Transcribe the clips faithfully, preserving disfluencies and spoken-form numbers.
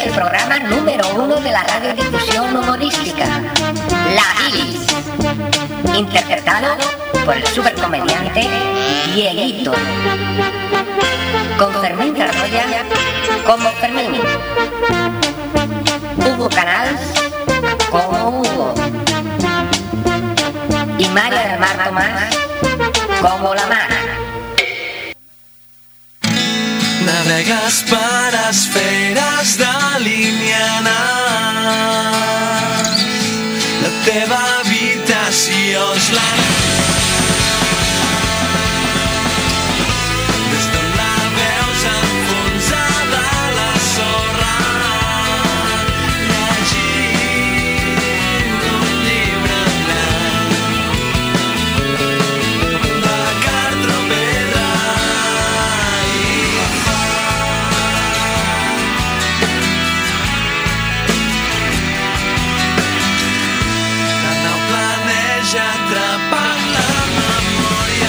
el programa número uno de la radiodifusión humorística, La Bilis, interpretado por el supercomediante Dieguito, con Fermín Carroya como Fermín, Hugo Canals como Hugo y María del Mar Tomás como la Mar. Navegues per esferes dalinianes, la teva habitació és la... Des d'on la veus enfonsada a la sorra, llegint un llibre blanc de Cartro Pedra. Atrapant la memòria,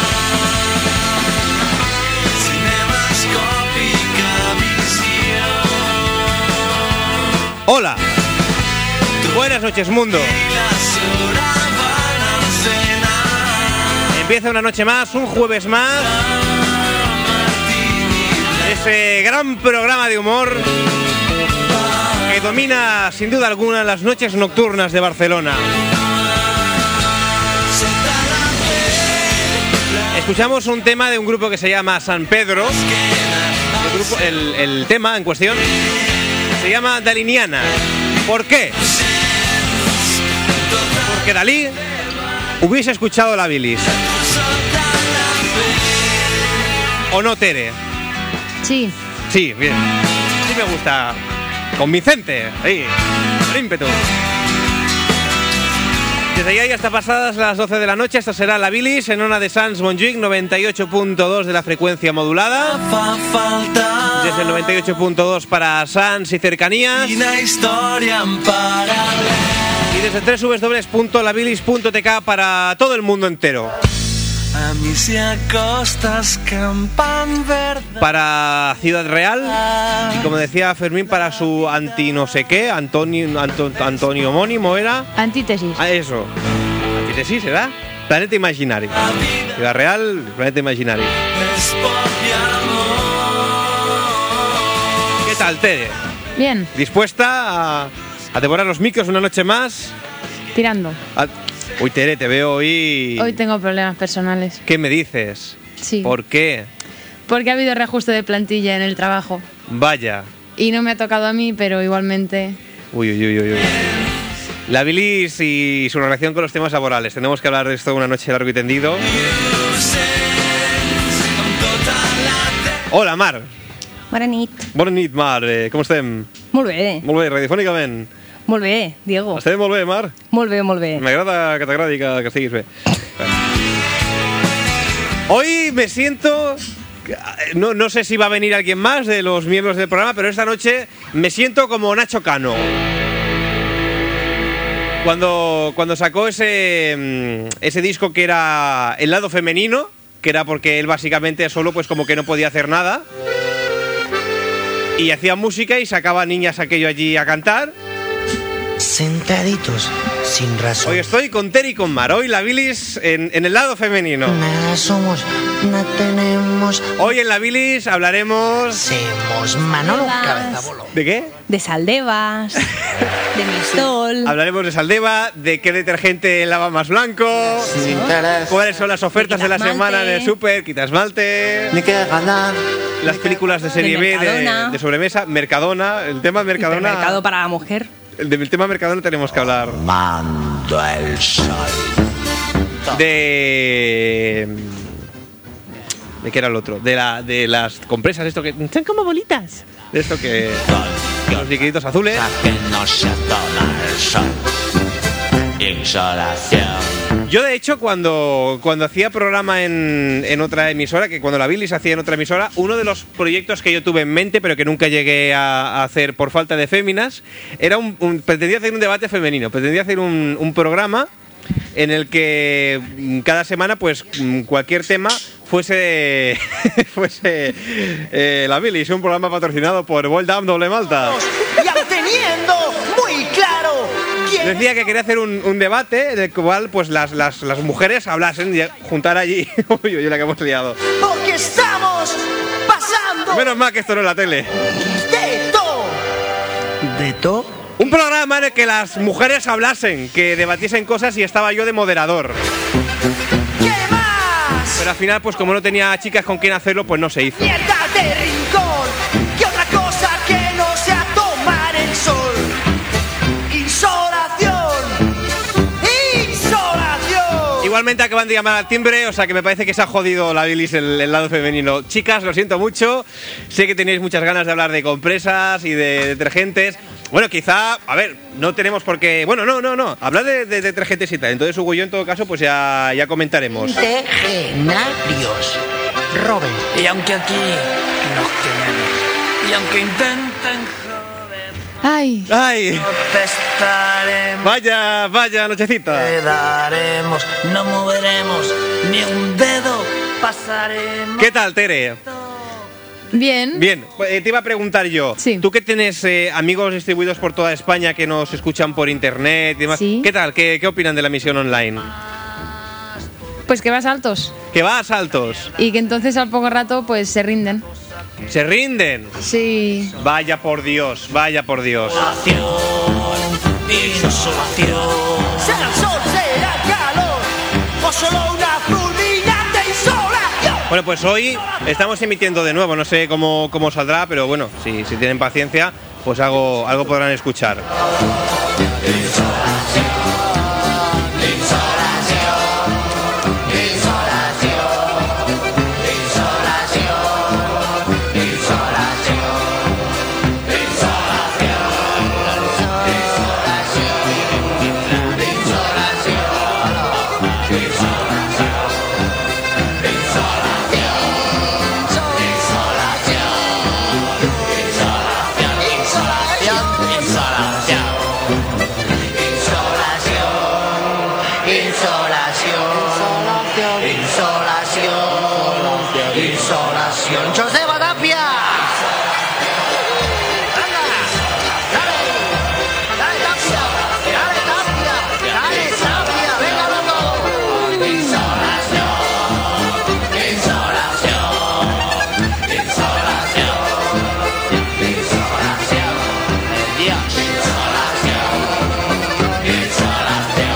cinemascòpica visió. Hola, buenas noches mundo. Empieza una noche más, un jueves más, ese gran programa de humor que domina sin duda alguna las noches nocturnas de Barcelona. Escuchamos un tema de un grupo que se llama San Pedro. El, grupo, el, el tema en cuestión se llama Daliniana. ¿Por qué? Porque Dalí hubiese escuchado la bilis. ¿O no, Tere? Sí. Sí, bien. Sí me gusta. Convincente. Ahí. Con ímpetu. Desde ya y hasta pasadas las doce de la noche, esta será la bilis en Ona de Sants Montjuïc, noventa y ocho punto dos de la frecuencia modulada. Desde el noventa y ocho punto dos para Sants y cercanías. Y desde doble u doble u doble u punto la bilis punto t k para todo el mundo entero. A mi si acostas campan verde. Para Ciudad Real, y como decía Fermín, para su anti no sé qué, Antonio, Anto, Antonio homónimo era... Antítesis. Ah, eso. Antítesis, ¿verdad? Planeta Imaginario. Ciudad Real, Planeta Imaginario. ¿Qué tal, Tere? Bien. ¿Dispuesta a, a devorar los micros una noche más? Tirando. A... Uy, Tere, te veo hoy... Hoy tengo problemas personales. ¿Qué me dices? Sí. ¿Por qué? Porque ha habido reajuste de plantilla en el trabajo. Vaya. Y no me ha tocado a mí, pero igualmente... Uy, uy, uy, uy, uy. La bilis y su relación con los temas laborales. Tenemos que hablar de esto una noche largo y tendido. Hola, Mar. Bona nit. Bona nit, Mar. Eh, com estem? Molt bé. Molt bé, radiofònicament. Molt bé, Diego. Estem molt bé, Mar? Molt bé, molt bé. M'agrada que t'agradi que, que estiguis bé. Hoy me siento... No, no sé si va a venir alguien más de los miembros del programa, pero esta noche me siento como Nacho Cano. Cuando, cuando sacó ese, ese disco que era el lado femenino, que era porque él básicamente solo pues como que no podía hacer nada, y hacía música y sacaba niñas aquello allí a cantar. Sentaditos, sin razón. Hoy estoy con Tere y con Mar. Hoy la bilis en, en el lado femenino. Nada somos, no tenemos. Hoy en la bilis hablaremos... Somos Manolo Cabezabolo. ¿De qué? De Saldevas, de Mistol. Hablaremos de Saldeva, de qué detergente lava más blanco, Sí. cuáles son las ofertas de la semana en el súper, quita esmalte, Ni que ganar. las películas de serie De B de, Mercadona. de sobremesa, Mercadona, el tema Mercadona... Mercado para la mujer. El del tema Mercadona tenemos que hablar. Mando el sol. De... ¿De qué era el otro? De, la, de las compresas, esto que... Son como bolitas. De esto que... Los liquiditos azules. Que no se toma el sol. Insolación. Yo, de hecho, cuando, cuando hacía programa en, en otra emisora, que cuando la bilis hacía en otra emisora, uno de los proyectos que yo tuve en mente, pero que nunca llegué a, a hacer por falta de féminas, era un, un, pretendía hacer un debate femenino, pretendía hacer un, un programa en el que cada semana, pues, cualquier tema fuese, fuese eh, la bilis, un programa patrocinado por Voldam Doble Malta. teniendo muy claro quién. Decía que quería hacer un, un debate en el cual pues las, las, las mujeres hablasen y juntar allí. Uy, uy, la que hemos liado. Porque estamos pasando Menos mal que esto no es la tele. de todo. ¿De todo? Un programa en el que las mujeres hablasen, que debatiesen cosas y estaba yo de moderador. ¿Qué más? Pero al final, pues como no tenía chicas con quien hacerlo, pues no se hizo. Mierda de rincón. ¿Qué otra cosa que no sea tomar el sol? Insolación. Insolación. Igualmente acaban de llamar al timbre, o sea que me parece que se ha jodido la bilis el, el lado femenino. Chicas, lo siento mucho. Sé que tenéis muchas ganas de hablar de compresas y de detergentes. Bueno, quizá, a ver, no tenemos por qué... Bueno, no, no, no. Hablar de, de, de detergentes y tal. Entonces, Hugo y yo, en todo caso, pues ya, ya comentaremos. Tegenarios. Robin. Y aunque aquí nos quememos, y aunque intenten joder, Ay, ¡Ay! protestaremos, Vaya, vaya nochecita. quedaremos, no moveremos ni un dedo, pasaremos. ¿Qué tal, Tere? bien. Bien, eh, te iba a preguntar yo. Sí. Tú que tienes eh, amigos distribuidos por toda España que nos escuchan por internet y demás, Sí. ¿qué tal? ¿Qué, ¿Qué opinan de la emisión online? Pues que vas altos. Que va a saltos. Y que entonces al poco rato pues se rinden. Se rinden. Sí. Vaya por Dios, vaya por Dios. Insolación. Será el sol, será el calor. O solo una fulminante insolación. Bueno, pues hoy estamos emitiendo de nuevo, no sé cómo, cómo saldrá, pero bueno, si, si tienen paciencia, pues algo, algo podrán escuchar. Insolación. Joseba Tapia. Anda. Dale. Dale Tapia. Dale Tapia. Dale Tapia. Venga loco. Insolación. Insolación. Insolación. Insolación. Dios. Insolación. Insolación.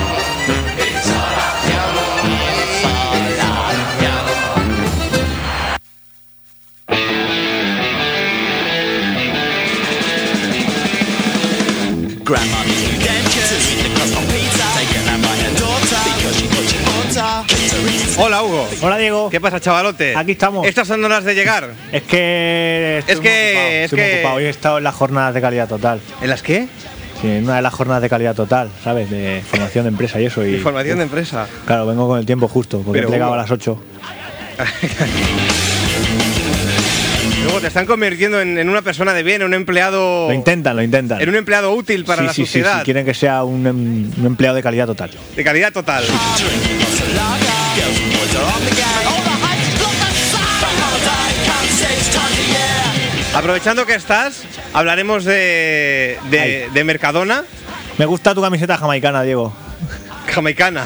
Grandma's new dentures, the crust on pizza, taking out my head daughter, because she put your butter. Hola, Hugo. Hola, Diego. ¿Qué pasa, chavalote? Aquí estamos. Estas son horas de llegar. Es que. estoy Es muy que- ocupado, es estoy muy que- ocupado. Hoy he estado en las jornadas de calidad total. ¿En las qué? Sí, en una de las jornadas de calidad total, ¿sabes? De formación de empresa y eso. Y, Información de empresa. Claro, vengo con el tiempo justo, porque Pero, he plegado Hugo. a las ocho. Luego te están convirtiendo en, en una persona de bien, en un empleado. Lo intentan, lo intentan. En un empleado útil para sí, la sí, sociedad. Sí, sí, quieren que sea un, em- un empleado de calidad total. De calidad total. Aprovechando que estás, hablaremos de, de, Ay. de Mercadona. Me gusta tu camiseta jamaicana, Diego. Jamaicana.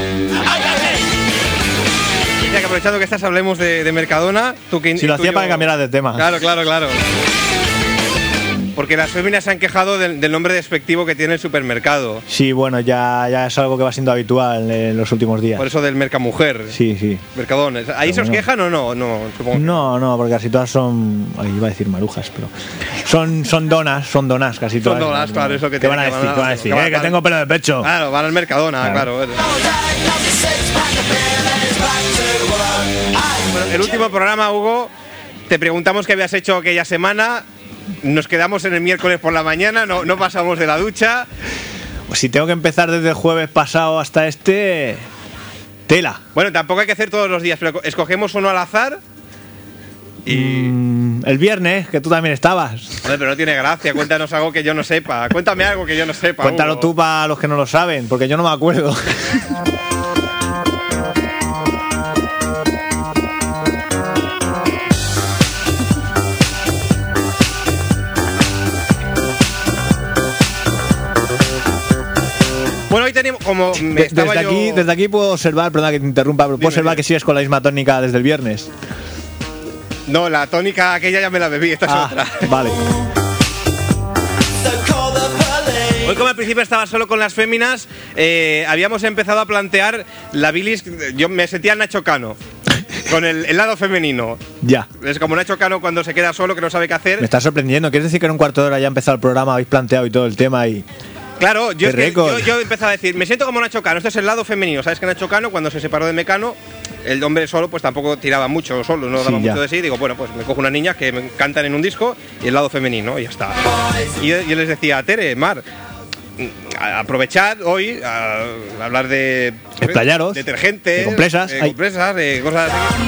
Decía que aprovechando que estás, hablemos de, de Mercadona. Tú que, Si lo hacía tuyo- para que cambiaras de tema. Claro, claro, claro. Porque las féminas se han quejado del, del nombre despectivo que tiene el supermercado. Sí, bueno, ya, ya es algo que va siendo habitual en los últimos días. Por eso del Mercamujer. Sí, sí. Mercadón. ¿Ahí Pero se os bueno. quejan o no? No, supongo. que- No, no, porque casi todas son. Ay, iba a decir marujas, pero. Son, son donas, son donas casi Son todas. donas, claro, eso que ¿Qué van a tiene que decir? van a- ¿Qué van a decir? que van a- Eh, que tengo pelo de pecho. Claro, van al Mercadona, claro. Claro. Bueno, el último programa, Hugo, te preguntamos qué habías hecho aquella semana. Nos quedamos en el miércoles por la mañana, no, no pasamos de la ducha. Pues si tengo que empezar desde el jueves pasado hasta este. Tela. Bueno, tampoco hay que hacer todos los días, pero escogemos uno al azar. Y. Mm, el viernes, que tú también estabas. Joder, pero no tiene gracia, cuéntanos algo que yo no sepa. Cuéntame algo que yo no sepa. Cuéntalo Hugo. tú para los que no lo saben, porque yo no me acuerdo. Bueno, hoy tenemos como me De- estaba desde, yo- aquí, desde aquí puedo observar, perdona que te interrumpa, pero puedo Dime, observar dime. que sigues con la misma tónica desde el viernes. No, la tónica aquella ya me la bebí, esta es Ah, otra. vale. Hoy, como al principio estaba solo con las féminas, eh, habíamos empezado a plantear la bilis. Yo me sentía Nacho Cano, con el, el lado femenino. Ya. Es como Nacho Cano cuando se queda solo, que no sabe qué hacer. Me está sorprendiendo. ¿Quieres decir que en un cuarto de hora ya ha empezado el programa, habéis planteado y todo el tema y. Claro, yo, Qué es que- récord. yo, yo empezaba a decir, me siento como Nacho Cano, este es el lado femenino. ¿Sabes que Nacho Cano, cuando se separó de Mecano, el hombre solo pues tampoco tiraba mucho solo, no daba Sí, ya. mucho de sí? Digo, bueno, pues me cojo unas niñas que me cantan en un disco y el lado femenino, y ya está. Y yo, yo les decía, Tere, Mar, a- aprovechad hoy a, a hablar de Explayaros, detergentes, de compresas, de, ay. compresas, de cosas así.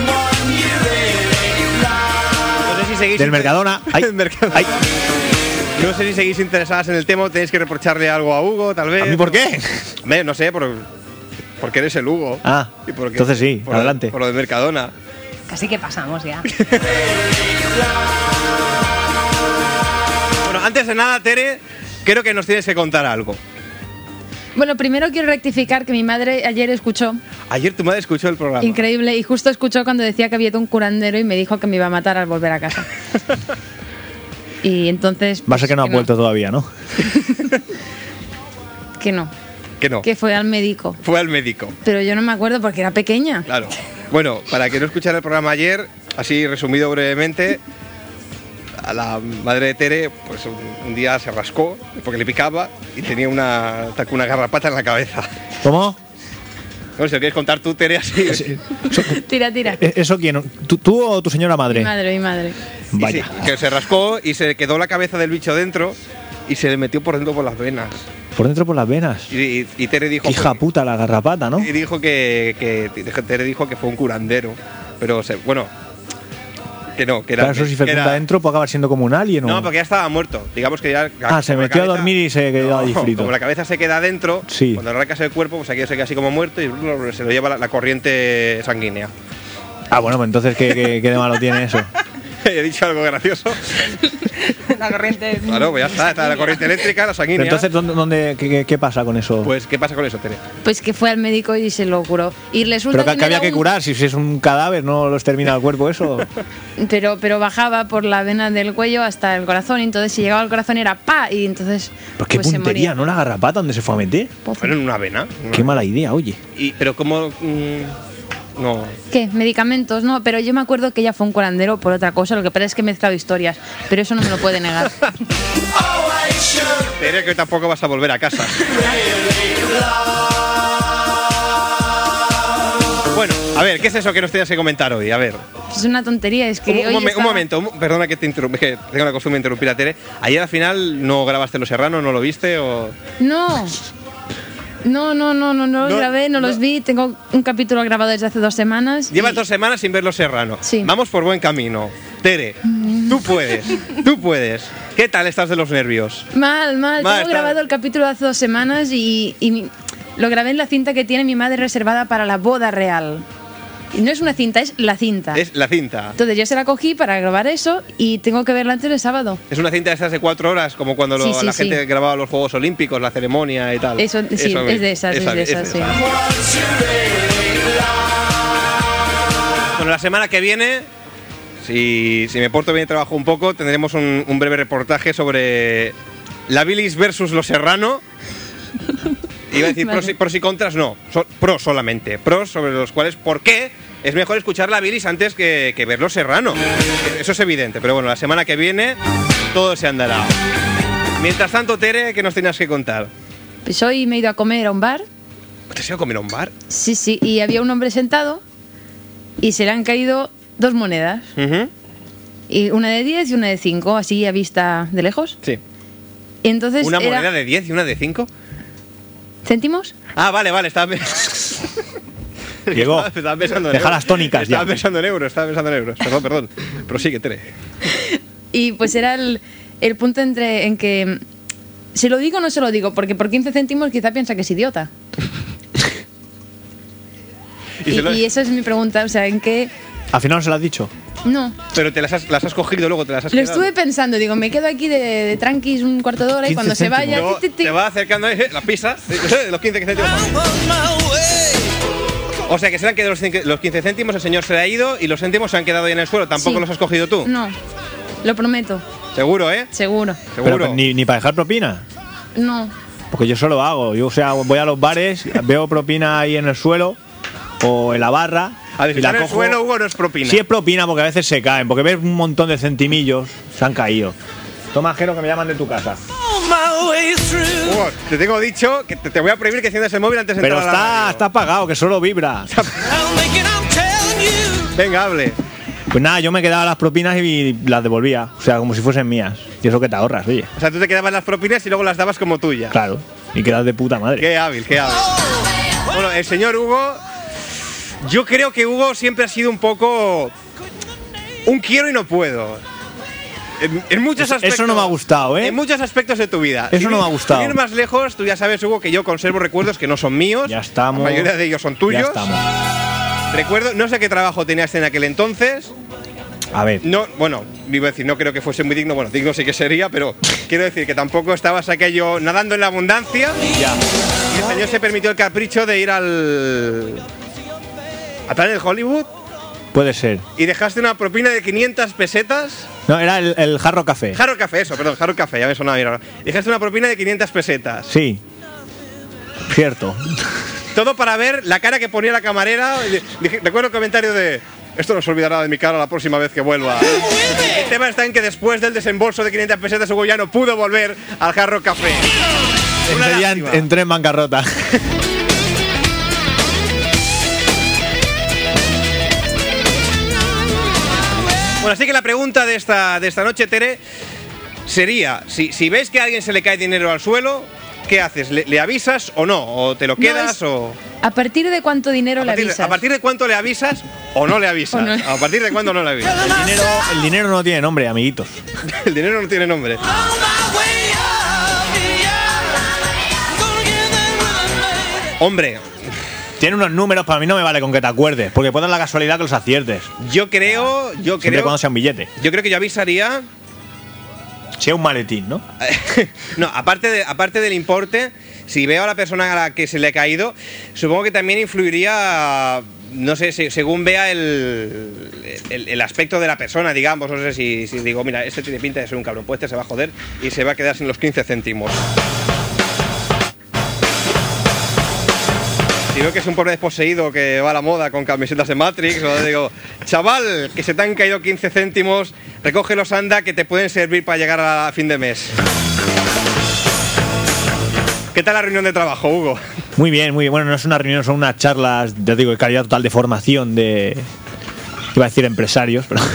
No sé si seguís Del inter- Mercadona. Ay, Del Mercadona. ay. No sé si seguís interesadas en el tema, tenéis que reprocharle algo a Hugo, tal vez. ¿A mí por qué? Hombre, no sé, por, porque eres el Hugo. Ah, Y porque- entonces sí, por- adelante. Por lo de Mercadona. Casi que pasamos ya. Bueno, antes de nada, Tere, creo que nos tienes que contar algo. Bueno, primero quiero rectificar que mi madre ayer escuchó, Ayer tu madre escuchó el programa. increíble, y justo escuchó cuando decía que había un curandero y me dijo que me iba a matar al volver a casa. Y entonces... Va a ser pues, que no ha vuelto todavía, ¿no? Que no, Que no. que fue al médico. Fue al médico. Pero yo no me acuerdo porque era pequeña. Claro. Bueno, para que no escuchara el programa ayer, así resumido brevemente, a la madre de Tere, pues un, un día se rascó porque le picaba y tenía una, una garrapata en la cabeza. ¿Cómo? No, si lo quieres contar tú, Tere, así. Tira, tira. ¿E- ¿Eso quién? ¿Tú, tú o tu señora madre? Mi madre, mi madre. Y Vaya. sí, que se rascó y se le quedó la cabeza del bicho dentro y se le metió por dentro por las venas. Por dentro por las venas. Y, y- y Tere dijo Hija que, puta, la garrapata, ¿no? y dijo que, que Tere dijo que fue un curandero, pero se- bueno, que no, que era Claro, eso si que fecunda era- dentro puede acabar siendo como un alien, ¿o? No, porque ya estaba muerto. Digamos que ya. Ah, se como la metió a cabeza- dormir y se quedó ahí frito. Como la cabeza se queda dentro, Sí. cuando arrancas el cuerpo, pues aquí se queda así como muerto y se lo lleva la, la corriente sanguínea. Ah, bueno, pues entonces, ¿qué, qué, qué de malo tiene eso? He dicho algo gracioso. La corriente. Claro, pues ya está, está la corriente eléctrica, la Pero sanguínea. entonces, ¿dónde, dónde- qué, qué- qué pasa con eso? Pues, ¿qué pasa con eso, Tere? Pues que fue al médico y se lo curó. Y resulta Pero que, que, que no había era que un- curar, si es un cadáver, no lo extermina el cuerpo, eso. Pero, pero bajaba por la vena del cuello hasta el corazón. Y entonces si llegaba al corazón era pa. Y entonces Pues qué pues se puntería, moría. ¿no? La garrapata, ¿dónde se fue a meter? Bueno, en una vena. una Qué vena. mala idea, oye. Y, pero ¿cómo...? mm, no... ¿Qué? Medicamentos, no. Pero yo me acuerdo que ella fue un curandero por otra cosa. Lo que pasa es que he mezclado historias. Pero eso no me lo puede negar. Tere, que hoy tampoco vas a volver a casa. Bueno, a ver, ¿qué es eso que nos tienes que comentar hoy? A ver. Es una tontería. Es que Un, un hoy momen- un estaba- momento, un- perdona que te interrumpa, que tengo la costumbre de interrumpir a Tere. Ayer al final no grabaste Los Serrano, ¿no lo viste? O... No. No, no, no, no, no los No, grabé, no, no. los vi. Tengo un capítulo grabado desde hace dos semanas. Llevas y- dos semanas sin ver Los Serrano. Sí. Vamos por buen camino. Tere, tú puedes, tú puedes. ¿Qué tal estás de los nervios? Mal, mal. Mal, Tengo está- grabado el capítulo hace dos semanas y, y mi- lo grabé en la cinta que tiene mi madre reservada para la boda real. Y no es una cinta, es la cinta. Es la cinta. Entonces yo se la cogí para grabar eso y tengo que verla antes del sábado. Es una cinta de estas de cuatro horas, como cuando lo- Sí, sí, la sí. gente grababa los Juegos Olímpicos, la ceremonia y tal. Eso, sí, Eso, es de esas, esa- es de esas, es sí. Bueno, la semana que viene, si, si me porto bien y trabajo un poco, tendremos un, un breve reportaje sobre la bilis versus Los Serrano. Iba a decir Vale. pros, y, pros y contras, no, so- pros solamente. Pros sobre los cuales, ¿por qué es mejor escuchar la bilis antes que, que ver Los Serrano? Eso es evidente, pero bueno, la semana que viene todo se andará. Mientras tanto, Tere, ¿qué nos tenías que contar? Pues hoy me he ido a comer a un bar. ¿Te has ido a comer a un bar? Sí, sí, y había un hombre sentado y se le han caído dos monedas. Ujú. Y una de diez y una de cinco, así a vista de lejos. Sí. Y entonces ¿Una era- moneda de diez y una de cinco? ¿Céntimos? Ah, vale, vale, estaba... Llegó. Estaba, estaba pensando en Deja euros. las tónicas Estaba ya. pensando en euros, estaba pensando en euros. Perdón, perdón. Prosigue, Tere. Y pues era el, el punto entre en que ¿se lo digo o no se lo digo? Porque por quince céntimos quizá piensa que es idiota. Y Y, se lo- y esa es mi pregunta, o sea, ¿en qué? Al final no se lo has dicho. No. Pero te las has, las has cogido luego, te las has Lo quedado. estuve pensando, digo, me quedo aquí de, de tranquis un cuarto de hora y quince cuando se céntimos. vaya... Luego tic, tic, tic. te va acercando eh, la pisa, los quince céntimos. O sea que se le han quedado los cinco- los quince céntimos, el señor se ha ido y los céntimos se han quedado ahí en el suelo. ¿Tampoco Sí. los has cogido tú? No, lo prometo, Seguro, ¿eh? seguro. Seguro. Pero ni, ni para dejar propina. No. Porque yo solo hago. Yo, o sea, voy a los bares, veo propina ahí en el suelo o en la barra. A ver, si y la está en el cojo. suelo, Hugo, no es propina. Sí es propina porque a veces se caen. Porque ves un montón de centimillos, se han caído. Toma, Jero, que me llaman de tu casa. Hugo, te tengo dicho que te, te voy a prohibir que enciendas el móvil antes de Pero entrar a la está, radio. está apagado, que solo vibra. Venga, hable. Pues nada, yo me quedaba las propinas y las devolvía. O sea, como si fuesen mías. Y eso que te ahorras, oye. O sea, tú te quedabas las propinas y luego las dabas como tuyas. Claro. Y quedas de puta madre. Qué hábil, qué hábil. Bueno, el señor Hugo, yo creo que Hugo siempre ha sido un poco un quiero y no puedo. En, en muchos Eso- eso aspectos. no me ha gustado, ¿eh? En muchos aspectos de tu vida. Eso Sin no ir- me ha gustado. Sin ir más lejos, tú ya sabes, Hugo, que yo conservo recuerdos que no son míos. Ya estamos. La mayoría de ellos son tuyos. Ya estamos. Recuerdo, no sé qué trabajo tenías en aquel entonces. A ver. No, bueno, iba a decir, no creo que fuese muy digno. Bueno, digno sí que sería, pero quiero decir que tampoco estabas aquello nadando en la abundancia. Ya. Y el señor se permitió el capricho de ir al. a Planet Hollywood Puede ser. y dejaste una propina de quinientas pesetas. No, era el, el jarro café. Jarro Café, eso, perdón, Jarro Café, ya me sonaba bien ahora. Dejaste una propina de quinientas pesetas. Sí. Cierto. Todo para ver la cara que ponía la camarera. Dije- recuerdo el comentario de. Esto no se olvidará de mi cara la próxima vez que vuelva. El tema está en que después del desembolso de quinientas pesetas, Hugo ya no pudo volver al Jarro Café. Una Ese día lástima. en- entré en bancarrota. Bueno, así que la pregunta de esta, de esta noche, Tere, sería: si, si ves que a alguien se le cae dinero al suelo, ¿qué haces? ¿Le, le avisas o no? ¿O te lo No, quedas es- o.? ¿A partir de cuánto dinero A le partir, de, avisas? a partir de cuánto le avisas o no le avisas? O no. A partir de cuándo no le avisas. El dinero, el dinero no tiene nombre, amiguitos. El dinero no tiene nombre. Hombre, Tiene unos números, para mí no me vale con que te acuerdes. Porque puede dar la casualidad que los aciertes. yo creo, yo Siempre y creo, cuando sea un billete. yo creo que yo avisaría. Sea un maletín, ¿no? No, aparte, de, aparte del importe, si veo a la persona a la que se le ha caído, supongo que también influiría, no sé, se- según vea el, el, el aspecto de la persona, digamos. No sé si, si digo, mira, este tiene pinta de ser un cabrón, pues este se va a joder y se va a quedar sin los quince céntimos. Si veo que es un pobre desposeído que va a la moda con camisetas de Matrix, o digo, chaval, que se te han caído quince céntimos, recógelos, anda, que te pueden servir para llegar a fin de mes. ¿Qué tal la reunión de trabajo, Hugo? Muy bien, muy bien. Bueno, no es una reunión, son unas charlas, ya digo, de calidad total de formación de. Iba a decir empresarios, pero.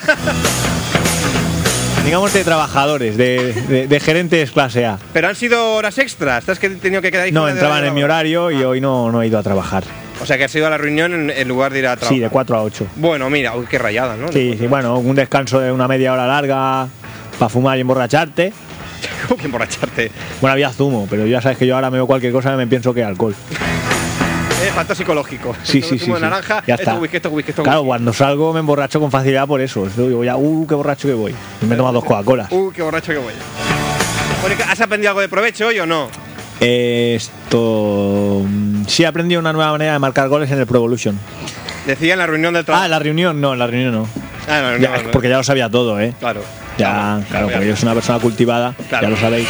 Digamos de trabajadores, de, de, de gerentes clase A. Pero han sido horas extras, ¿estás que he tenido que quedar ahí No, fuera de entraban la en mi hora? horario y hoy no, no he ido a trabajar. O sea que has ido a la reunión en, en lugar de ir a trabajar. Sí, de cuatro a ocho. Bueno, mira, uy, qué rayada, ¿no? Sí, sí, bueno, un descanso de una media hora larga para fumar y emborracharte. ¿Cómo que emborracharte? Bueno, había zumo, pero ya sabes que yo ahora me veo cualquier cosa y me pienso que es alcohol. Eh, falta psicológico. Sí, Esto sí, de zumo sí, de sí. naranja, Ya esto está. whisky, esto whisky, esto Claro, whisky. cuando salgo me emborracho con facilidad por eso. Yo digo, ya, uh, qué borracho que voy. Y me tomo dos Coca-Colas. Uh, qué borracho que voy. Bueno, ¿has aprendido algo de provecho hoy o no? Eh, Esto. mm, Sí, he aprendido una nueva manera de marcar goles en el Pro Evolution. Decía en la reunión del Ah, trabajo. en la reunión no, en la reunión no. Ah, en la Ya, reunión, porque ya lo sabía todo, ¿eh? Claro. Ya, claro, porque yo soy una persona cultivada, Claro. ya lo sabéis.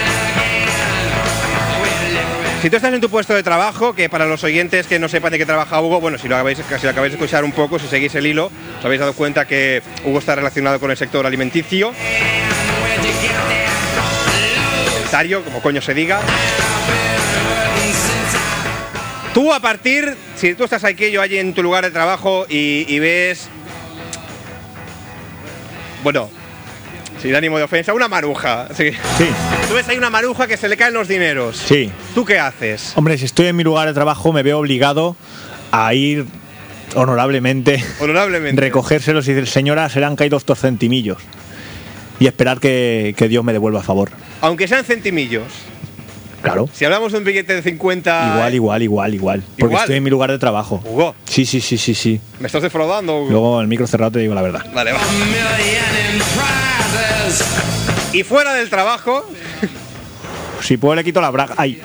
Si tú estás en tu puesto de trabajo, que para los oyentes que no sepan de qué trabaja Hugo, bueno, si lo, habéis, si lo acabáis de escuchar un poco, si seguís el hilo, os habéis dado cuenta que Hugo está relacionado con el sector alimenticio. Alimentario, como coño se diga. Tú a partir, si tú estás aquí, yo allí en tu lugar de trabajo y, y ves, bueno, sin ánimo de ofensa, una maruja. Sí. Sí, Tú ves ahí una maruja que se le caen los dineros. sí. ¿Tú qué haces? Hombre, si estoy en mi lugar de trabajo me veo obligado a ir honorablemente, Honorablemente. recogérselos y decir, señora, se le han caído estos centimillos. Y esperar que, que Dios me devuelva a favor. Aunque sean centimillos. Claro. Si hablamos de un billete de cincuenta... Igual, igual, igual, igual. Porque Igual. estoy en mi lugar de trabajo. Hugo, Sí, sí, sí, sí, sí. ¿me estás defraudando, Hugo? Luego el micro cerrado te digo la verdad. Vale, va. Y fuera del trabajo... Si puedo le quito la braga. Ay.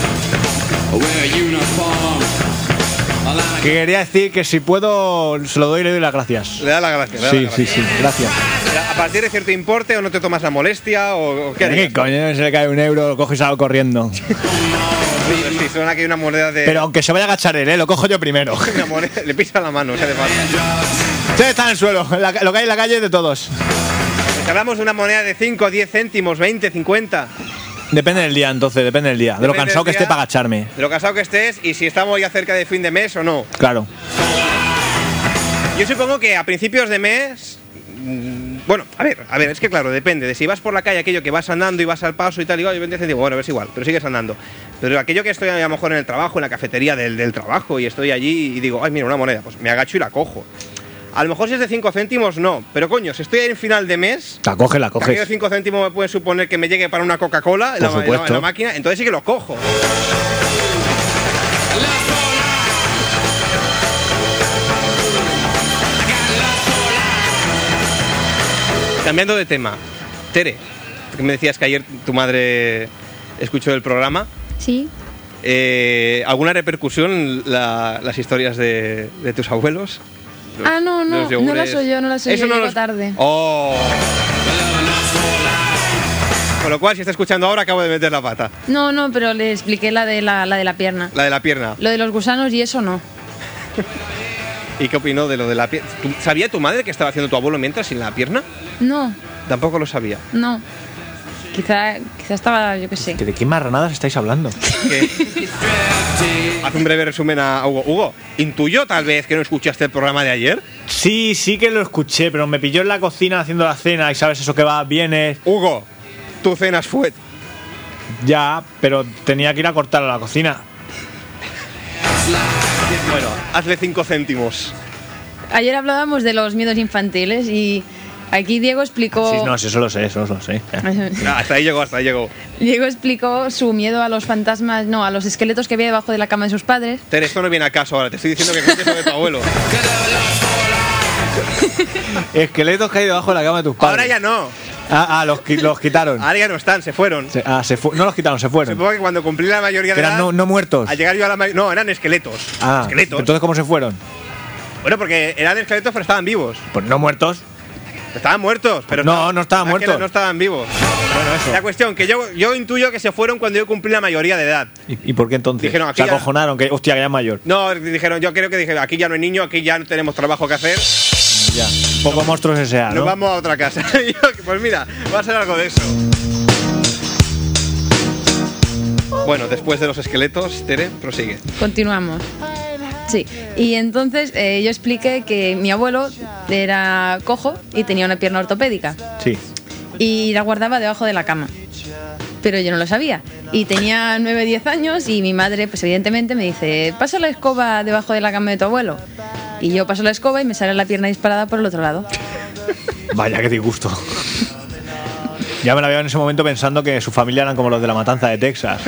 Que quería decir que si puedo se lo doy y le doy las gracias. Le da las gracias. le da Sí, las sí, gracias. sí, gracias. ¿A partir de cierto importe o no te tomas la molestia o, o qué ¿Qué harías? coño? Se le cae un euro, lo cojo y salgo corriendo. Sí, sí, suena que hay una moneda de... Pero aunque se vaya a agachar él, ¿eh? Lo cojo yo primero. Una moneda, le pisa la mano, se hace falta. Sí, está en el suelo. La- lo que hay en la calle es de todos. Pues hablamos de una moneda de cinco, diez céntimos, veinte, cincuenta. Depende del día, entonces, depende del día. De lo Depende cansado del que día. esté para agacharme. De lo cansado que estés y si estamos ya cerca de fin de mes o no. Claro. Yo supongo que a principios de mes... mm, Bueno, a ver, a ver, es que claro, depende de si vas por la calle, aquello que vas andando y vas al paso y tal, y igual, veinte céntimos, bueno, es igual, pero sigues andando. Pero aquello que estoy a lo mejor en el trabajo, en la cafetería del, del trabajo, y estoy allí y digo, ay, mira, una moneda, pues me agacho y la cojo. A lo mejor si es de cinco céntimos, no, pero coño, si estoy en final de mes, La coges, la aquello de coges. cinco céntimos me puede suponer que me llegue para una Coca-Cola en, la- Por en la- en supuesto. la máquina, entonces sí que lo cojo. Cambiando de tema, Tere, que me decías que ayer tu madre escuchó el programa. Sí. Eh, ¿Alguna repercusión la- las historias de, de tus abuelos? Los- Ah, no, no, los no yogures. las oí yo, no las oí Eso yo, no llego los- tarde. Oh. Con lo cual, si está escuchando ahora, acabo de meter la pata. No, no, pero le expliqué la de la, la de la pierna. La de la pierna. Lo de los gusanos y eso no. ¿Y qué opinó de lo de la pierna? ¿Sabía tu madre que estaba haciendo tu abuelo mientras sin la pierna? No, Tampoco lo sabía. no. Quizá, quizá estaba, yo qué sé. ¿De qué marranadas estáis hablando? Que- Haz un breve resumen a Hugo. Hugo, intuyo tal vez que no escuchaste el programa de ayer. Sí, sí que lo escuché, pero me pilló en la cocina haciendo la cena y sabes eso que va, vienes. Hugo, tu cenas fue. Ya, pero tenía que ir a cortar a la cocina. Bueno, hazle cinco céntimos. Ayer hablábamos de los miedos infantiles y aquí Diego explicó. Sí, no, sí, eso lo sé, eso lo sé. Ah, hasta ahí llegó, hasta ahí llegó. Diego explicó su miedo a los fantasmas, no, a los esqueletos que había debajo de la cama de sus padres. Tere, esto no viene a caso ahora. Te estoy diciendo que cuentes sobre tu abuelo. Esqueletos que hay debajo de la cama de tus padres. Ahora ya no. Ah, ah los, qui- los quitaron. Ahora ya no están, se fueron. Se- ah, se fu- no los quitaron, se fueron. Supongo que cuando cumplí la mayoría Que de eran edad... no, no muertos. Al llegar yo a la mayoría... No, eran esqueletos. Ah, esqueletos. entonces ¿cómo se fueron? Bueno, porque eran esqueletos pero estaban vivos. Pues no muertos. Estaban muertos, pero... No, no estaban es que muertos. No estaban vivos. Bueno, eso. La cuestión, que yo, yo intuyo que se fueron cuando yo cumplí la mayoría de edad. ¿Y, y por qué entonces? Dijeron, aquí se ya- acojonaron, que hostia, que ya es mayor. No, dijeron, yo creo que dije, aquí ya no hay niño, aquí ya no tenemos trabajo que hacer, Ya. Poco monstruos S A, nos ¿no? vamos a otra casa. Yo, pues mira, va a ser algo de eso. Bueno, después de los esqueletos, Tere, prosigue. Continuamos. Sí, y entonces eh, yo expliqué que mi abuelo era cojo y tenía una pierna ortopédica Sí. y la guardaba debajo de la cama. Pero yo no lo sabía. Y tenía nueve o diez años y mi madre, pues evidentemente me dice, pasa la escoba debajo de la cama de tu abuelo. Y yo paso la escoba y me sale la pierna disparada por el otro lado. Vaya, qué disgusto. Ya me la veo en ese momento pensando que su familia eran como los de la matanza de Texas.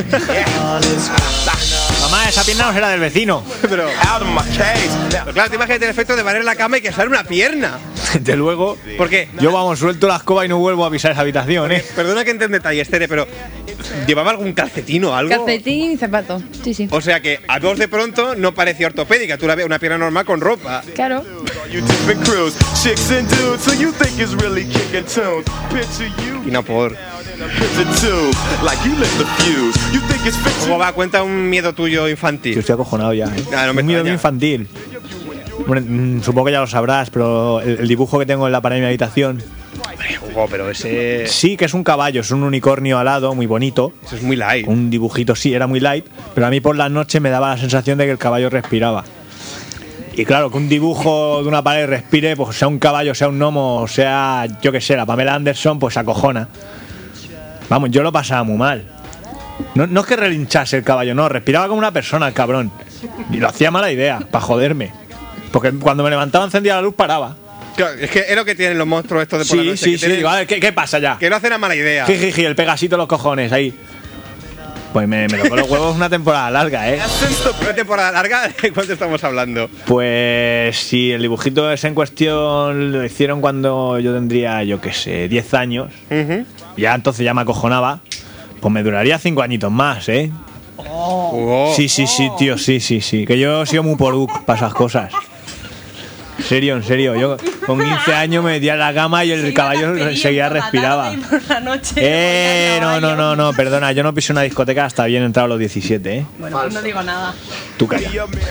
Mamá, esa pierna no será del vecino. Pero, pero claro, te imaginas el efecto de barrer la cama y que sale una pierna. Desde luego, Porque, yo vamos, suelto la escoba y no vuelvo a pisar esa habitación, ¿eh? perdona que entre en detalles, Tere, pero ¿llevaba algún calcetín o algo? Calcetín y zapato. Sí, sí. O sea que a vos de pronto no parecía ortopédica, tú la ves una pierna normal con ropa. Claro. You different crews, chicks and dudes, so you think it's really kicking tunes. Picture you Y no por... in a picture too, like you lit the fuse. You think it's fiction. ¿Cómo va? Cuenta un miedo tuyo Yo infantil. estoy acojonado ya, ¿eh? Ah, no me Un miedo extraña. infantil. Bueno, mm, supongo que ya lo sabrás, pero el, el dibujo que tengo en la pared de mi habitación, Hugo, pero ese... sí que es un caballo, es un unicornio alado, muy bonito. Eso es muy light. Un dibujito, sí, era muy light, pero a mí por las noches me daba la sensación de que el caballo respiraba. Y claro, que un dibujo de una pared respire, pues sea un caballo, sea un gnomo, sea, yo que sé, la Pamela Anderson, pues acojona. Vamos, yo lo pasaba muy mal. No, no es que relinchase el caballo, no, respiraba como una persona el cabrón. Y lo hacía mala idea, para joderme. Porque cuando me levantaba encendía la luz, paraba. Claro, es que es lo que tienen los monstruos estos de por la Sí, noche. sí, que sí, tienen- digo, a ver, ¿qué, qué pasa ya? Que no hacen una mala idea. Jijiji, el pegasito los cojones, ahí. Pues me, me tocó los huevos una temporada larga, ¿eh? ¿Una temporada larga? ¿De cuánto estamos hablando? Pues si el dibujito ese en cuestión lo hicieron cuando yo tendría, yo qué sé, diez años, Uh-huh. ya entonces ya me acojonaba, pues me duraría cinco añitos más, ¿eh? Oh. Sí, sí, sí, tío, sí, sí, sí. Que yo he sido muy poruc para esas cosas. En serio, en serio. Yo con quince años me metía en la cama y el caballo enseguida respiraba. Eh, no, no, no, no, perdona. Yo no pisé una discoteca hasta bien entrado a los diecisiete, ¿eh? Bueno, pues no digo nada. Tú calla.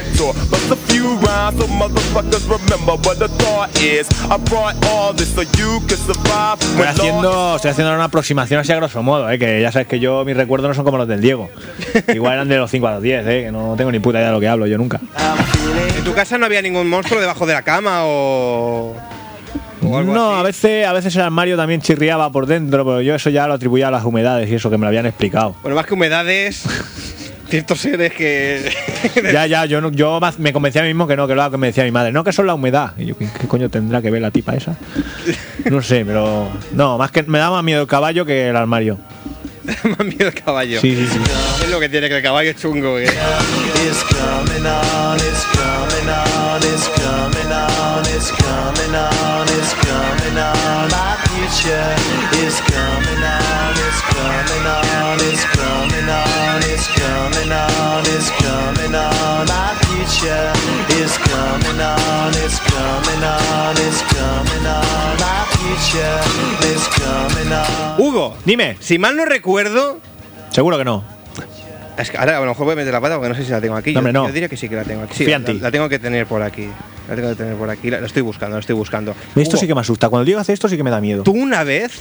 Estoy haciendo, estoy haciendo una aproximación así a grosso modo, ¿eh? Que ya sabes que yo, mis recuerdos no son como los del Diego. Igual eran de los cinco a los diez, ¿eh? Que no tengo ni puta idea de lo que hablo yo nunca. ¿En tu casa no había ningún monstruo debajo de la cama o...? o algo No, así? a veces, a veces el armario también chirriaba por dentro, pero yo eso ya lo atribuía a las humedades y eso que me lo habían explicado. Bueno, más que humedades, ciertos seres que... Ya, ya, yo, no- yo más- me convencía a mí mismo que no, que lo que me decía mi madre. No, que eso es la humedad. Y yo, ¿qué, qué coño tendrá que ver la tipa esa? No sé, pero... No, más que me da más miedo el caballo que el armario. Más miedo el caballo. Sí, sí, sí. Es lo que tiene, que el caballo es chungo. Que... It's coming on, it's coming on, it's coming on, it's coming on, it's coming on. My future is coming on, it's coming on, it's coming on, it's coming on, it's coming on. My future is coming on, it's coming on, it's coming on. My future is coming on. Hugo, Dime, si mal no recuerdo... seguro que no. Es que ahora a lo mejor voy a meter la pata porque no sé si la tengo aquí. No, hombre, yo, no. yo diría que sí que la tengo aquí. Sí, Confía en la, ti. la tengo que tener por aquí. La tengo que tener por aquí. La, la estoy buscando, la estoy buscando. Esto Hugo, sí que me asusta. Cuando el Diego hace esto sí que me da miedo. Tú una vez,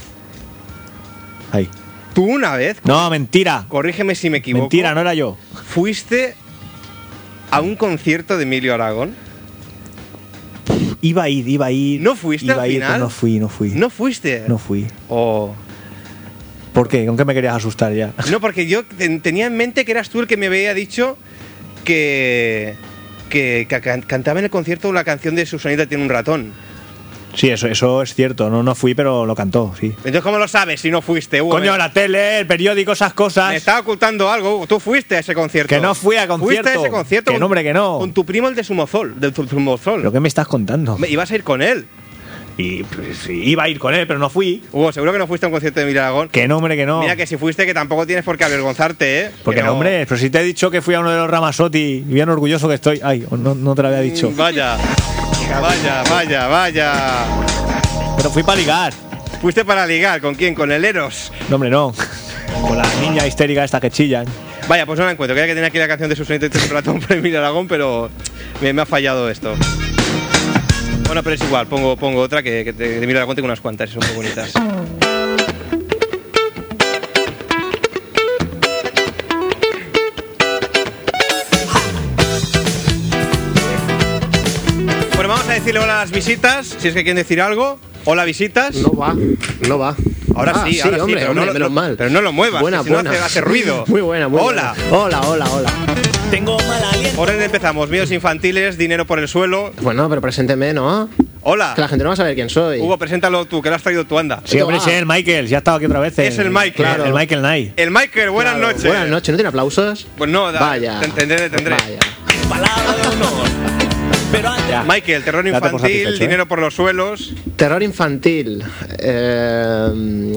Ahí. tú una vez, No, mentira. corrígeme si me equivoco. Mentira, no era yo. Fuiste a un concierto de Emilio Aragón. Iba a ir, iba a ir. ¿No fuiste iba al a ir, final? pero no fui, no fui. ¿No fuiste? No fui. Oh. ¿Por qué? ¿Con qué me querías asustar ya? No, porque yo ten- tenía en mente que eras tú el que me había dicho que, que, que can- cantaba en el concierto una canción de Susanita tiene un ratón. Sí, eso, eso es cierto. No, no fui, pero lo cantó, sí. Entonces, ¿cómo lo sabes si no fuiste, Hugo? Coño, me, la tele, el periódico, esas cosas. me estaba ocultando algo, Hugo. Tú fuiste a ese concierto. Que no fui a concierto. Fuiste a ese concierto. Que con- no, hombre, que no. Con tu primo, el de Sumozol. Del Sumozol. ¿Pero qué me estás contando? Me- Ibas a ir con él. Y pues, sí, iba a ir con él, pero no fui. Hugo, seguro que no fuiste a un concierto de Emilio Aragón. Que no, hombre, que no. Mira que si fuiste, que tampoco tienes por qué avergonzarte, ¿eh? Porque Que no, hombre, pero si te he dicho que fui a uno de los Ramazotti y bien orgulloso que estoy. Ay, no, no te lo había dicho. Mm, Vaya, vaya, vaya, vaya. Pero fui para ligar. Fuiste para ligar, ¿con quién? Con el Eros. No, hombre, no. Con la niña histérica esta que chillan. Vaya, pues no la encuentro. Creía que tenía aquí la canción de Susanita y tiene un ratón por Emilio Aragón, pero me, me ha fallado esto. Bueno, pero es igual, pongo, pongo otra que, que de de Emilio Aragón tengo unas cuantas, son muy bonitas. Bueno, vamos a decirle hola a las visitas, si es que quieren decir algo. Hola, visitas. No va, no va. Ahora Ah, sí, ahora sí, hombre, pero hombre, no lo- menos no- mal. pero no lo muevas, Buena, que si no buena. hace- hace ruido. Muy buena, muy Hola. buena. Hola, hola, hola. Tengo mal aliento. Por orden empezamos. Miedos infantiles, dinero por el suelo. Bueno, pero presénteme, ¿no? Hola. Que la gente no va a saber quién soy. Hugo, preséntalo tú, que lo has traído tú, anda. Sí, hombre, Ah. sí, el Michael. Ya ha estado aquí otra vez. Es el Michael. Claro. El Michael Knight. El Michael, buenas Claro. noches. Buenas noches, ¿no tiene aplausos? Pues no, da, Vaya. te tendré, te tendré. Vaya. Palabra de honor. Pero antes. Ya. Michael, terror Date por infantil, satisfecho, ¿eh? dinero por los suelos. Terror infantil. Eh,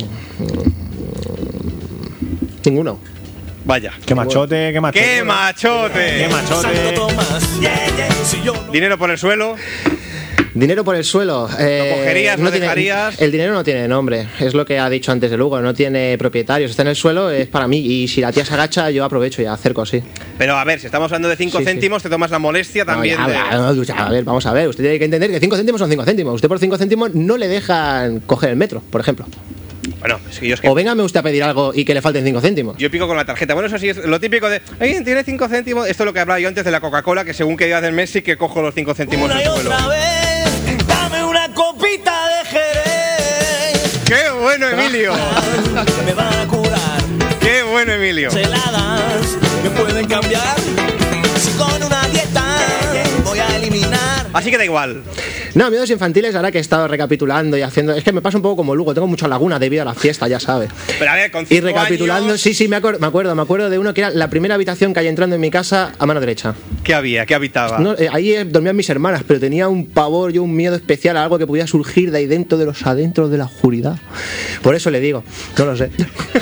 ninguno. Vaya. Qué machote, qué machote. ¡Qué machote! Qué Santo machote. Tomás. Yeah, yeah. Si yo no- Dinero por el suelo. Dinero por el suelo. Eh, ¿Lo cogerías, lo tiene- dejarías? El dinero no tiene nombre. Es lo que ha dicho antes de Lugo. No tiene propietarios. Está en el suelo, es para mí. Y si la tía se agacha, yo aprovecho y acerco así. Pero a ver, si estamos hablando de cinco Sí, sí. céntimos, te tomas la molestia también No, de. ya, no, ya, a ver, vamos a ver. Usted tiene que entender que cinco céntimos son cinco céntimos. Usted por cinco céntimos no le dejan coger el metro, por ejemplo. Bueno, es que yo es que. O véngame usted a pedir algo y que le falten cinco céntimos. Yo pico con la tarjeta. Bueno, eso sí es lo típico de. Ay, tiene cinco céntimos. Esto es lo que hablaba yo antes de la Coca-Cola, que según que iba del Messi, que cojo los cinco céntimos una del y suelo. otra vez. Dame una copita de Jerez. ¡Qué bueno, Emilio! Que me van a curar. ¡Qué bueno, Emilio! Heladas me pueden cambiar. Si con una dieta voy a eliminar Así que da igual. No, miedos infantiles, ahora que he estado recapitulando y haciendo. Es que me pasa un poco como Lugo, tengo mucha laguna debido a la fiesta, ya sabes. Pero a ver, con Y cinco recapitulando, años, sí, sí, me, acuer- me acuerdo, me acuerdo de uno que era la primera habitación que hay entrando en mi casa a mano derecha. ¿qué había? ¿Qué habitaba? No, eh, ahí eh, dormían mis hermanas, pero tenía un pavor, yo un miedo especial a algo que pudiera surgir de ahí dentro de los adentros de la oscuridad. Por eso le digo, no lo sé.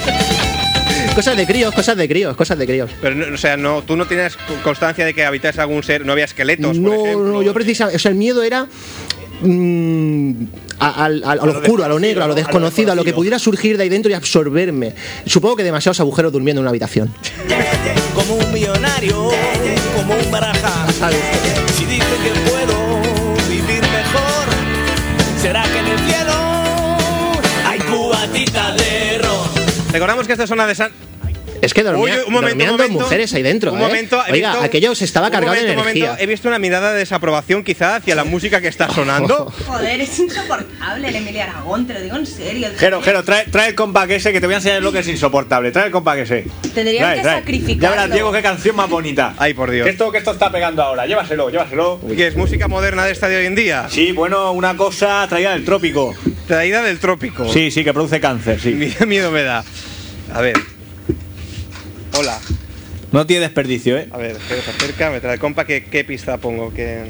Cosas de críos, cosas de críos, cosas de críos. Pero, no, o sea, no, tú no tienes constancia de que habitas algún ser, no había esqueletos, por No, ejemplo. no, yo precisamente, o sea, el miedo era mm, a, al- al- a lo lo oscuro, a lo negro, a lo desconocido, desconocido, a lo que desconocido. pudiera surgir de ahí dentro y absorberme. Supongo que demasiados agujeros durmiendo en una habitación. Como un millonario, como un baraja. Si dice que puedo vivir mejor, será que en el cielo hay cubatita de ron. Recordamos que esta zona de San... Es que dormía, Oye, un momento, dormían un dos momento. mujeres ahí dentro. Un ¿eh? momento, he Oiga, visto- aquello se estaba un cargado momento, de un energía. momento, he visto una mirada de desaprobación quizá hacia la música que está sonando. Joder, es insoportable el Emilia Aragón, te lo digo en serio. Jero, Jero, trae, trae el compact ese que te voy a enseñar lo que es insoportable. Trae el compact ese. Tendrían Trae, que trae. sacrificarlo. Ya verás, Diego, qué canción más bonita. Ay, por Dios. Que esto, que esto está pegando ahora. Llévaselo, llévaselo. ¿Qué es música moderna de esta de hoy en día? Sí, bueno, una cosa traída del trópico. Traída del trópico. Sí, sí, que produce cáncer, sí. Miedo, miedo me da. A ver. Hola. No tiene desperdicio, ¿eh? A ver, que se acerca, me trae el compa. ¿Qué, qué pista pongo? ¿Qué...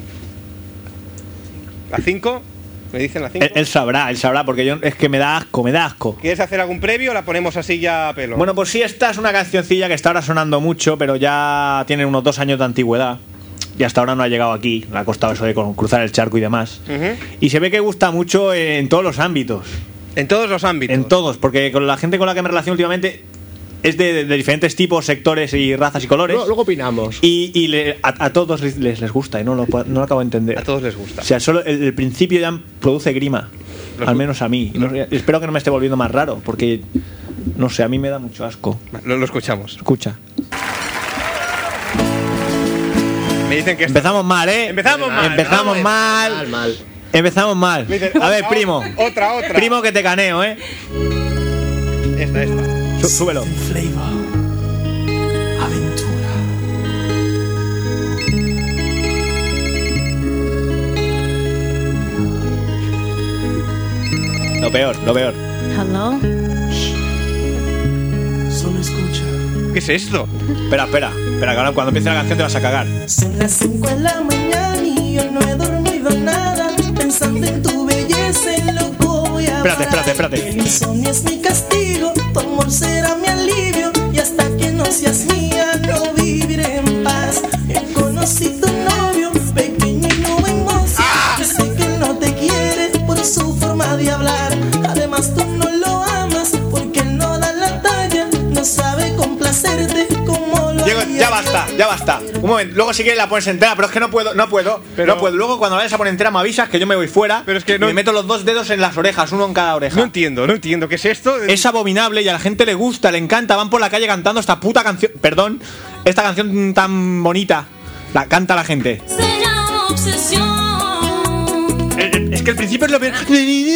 ¿La cinco? ¿Me dicen la cinco? Él, él sabrá, él sabrá, porque yo es que me da asco, me da asco. ¿Quieres hacer algún previo o la ponemos así ya a pelo? Bueno, pues sí, esta es una cancioncilla que está ahora sonando mucho, pero ya tiene unos dos años de antigüedad. Y hasta ahora no ha llegado aquí, le ha costado eso de cruzar el charco y demás. Ujú. Y se ve que gusta mucho en todos los ámbitos. En todos los ámbitos. En todos, porque con la gente con la que me relaciono últimamente es de, de diferentes tipos, sectores y razas y colores. Luego, luego opinamos. Y, y le- a, a todos les, les gusta y no lo, puedo- no lo acabo de entender. A todos les gusta. O sea, solo el, el principio ya produce grima. Los- al menos a mí. Y no sé, espero que no me esté volviendo más raro, porque no sé, a mí me da mucho asco. Lo, lo escuchamos. Escucha. Me dicen que esta- Empezamos mal, ¿eh? Empezamos mal. Empezamos ¿no? mal. Mal, mal. Empezamos mal. Me dicen, A ver, otra, primo. Otra, otra. Primo que te caneo, ¿eh? Esta, esta. Sú- súbelo. Flavor, aventura. Lo peor, lo peor. Hello. Solo escucha. ¿Qué es esto? Espera, espera. Espera, que ahora cuando empiece la canción te vas a cagar. Son las cinco de la mañana y yo no he dormido nada. Pensando en tu belleza, en loco voy a Espérate, espérate, espérate. El insomnio es mi castigo, tu amor será mi alivio. Y hasta que no seas mía, no viviré en paz. Yo conocí tu novio, pequeño y no en voz. Yo sé que él no te quiere por su forma de hablar. Además, tú no lo amas porque él no da la talla. No sabe complacerte como lo Diego, haría ya yo. basta, ya basta. Un momento, luego si quieres la pones entera, pero es que no puedo, no puedo, Pero- no puedo. Luego cuando la vayas a poner entera me avisas que yo me voy fuera. Pero es que y no- me meto los dos dedos en las orejas, uno en cada oreja. No entiendo, no entiendo. ¿Qué es esto? Es abominable y a la gente le gusta, le encanta. Van por la calle cantando esta puta canción. Perdón, esta canción tan bonita. La canta la gente. Se llama obsesión. Eh, eh, Es que el principio es lo peor.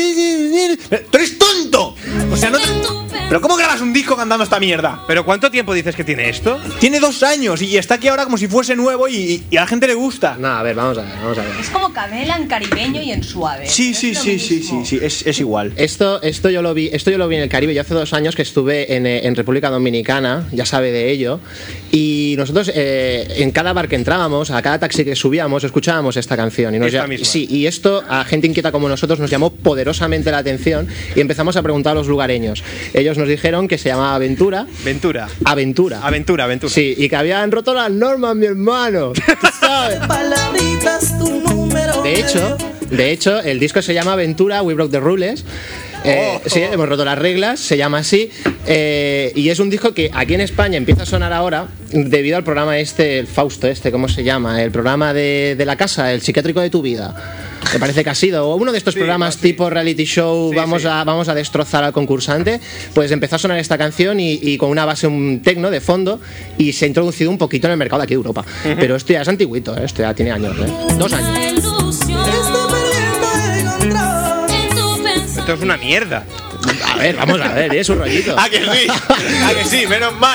¡Tú eres tonto! O sea, no te... ¿Pero cómo grabas un disco cantando esta mierda? ¿Pero cuánto tiempo dices que tiene esto? Tiene dos años y está aquí ahora como si fuese nuevo y, y a la gente le gusta. No, a ver, vamos a ver, vamos a ver. Es como Camela en caribeño y en suave. Sí, pero sí, es lo sí, sí, mismo. sí, sí, es, es igual. Esto, esto yo lo vi, esto yo lo vi en el Caribe. Yo hace dos años que estuve en, eh, en República Dominicana, ya sabe de ello. Y nosotros eh, en cada bar que entrábamos, a cada taxi que subíamos, escuchábamos esta canción. Y nos Esta llam- misma. sí, y esto a gente inquieta como nosotros nos llamó poderosamente la atención y empezamos a preguntar a los lugareños. Ellos nos dijeron que se llamaba Aventura. Ventura. Aventura. Aventura, aventura. Sí, y que habían roto las normas, mi hermano. ¿Tú sabes? Palabritas, tu número De hecho, de hecho, el disco se llama Aventura, We Broke the Rules. Eh, Oh. Sí, hemos roto las reglas, se llama así. Eh, y es un disco que aquí en España empieza a sonar ahora debido al programa este, el Fausto este, ¿cómo se llama? El programa de, de la casa, el psiquiátrico de tu vida. Me parece que ha sido o uno de estos Sí, programas sí. tipo reality show, Sí, vamos, sí. A, vamos a destrozar al concursante. Pues empezó a sonar esta canción y, y con una base un tecno de fondo y se ha introducido un poquito en el mercado de aquí de Europa. Pero esto ya es antiguito, ¿eh? Esto ya tiene años, ¿eh? Dos años. La ilusión Estoy perdiendo el control. en tu pensamiento. Esto es una mierda. A ver, vamos a ver, es un rollito. ¿A que sí? ¿A que sí? Menos mal.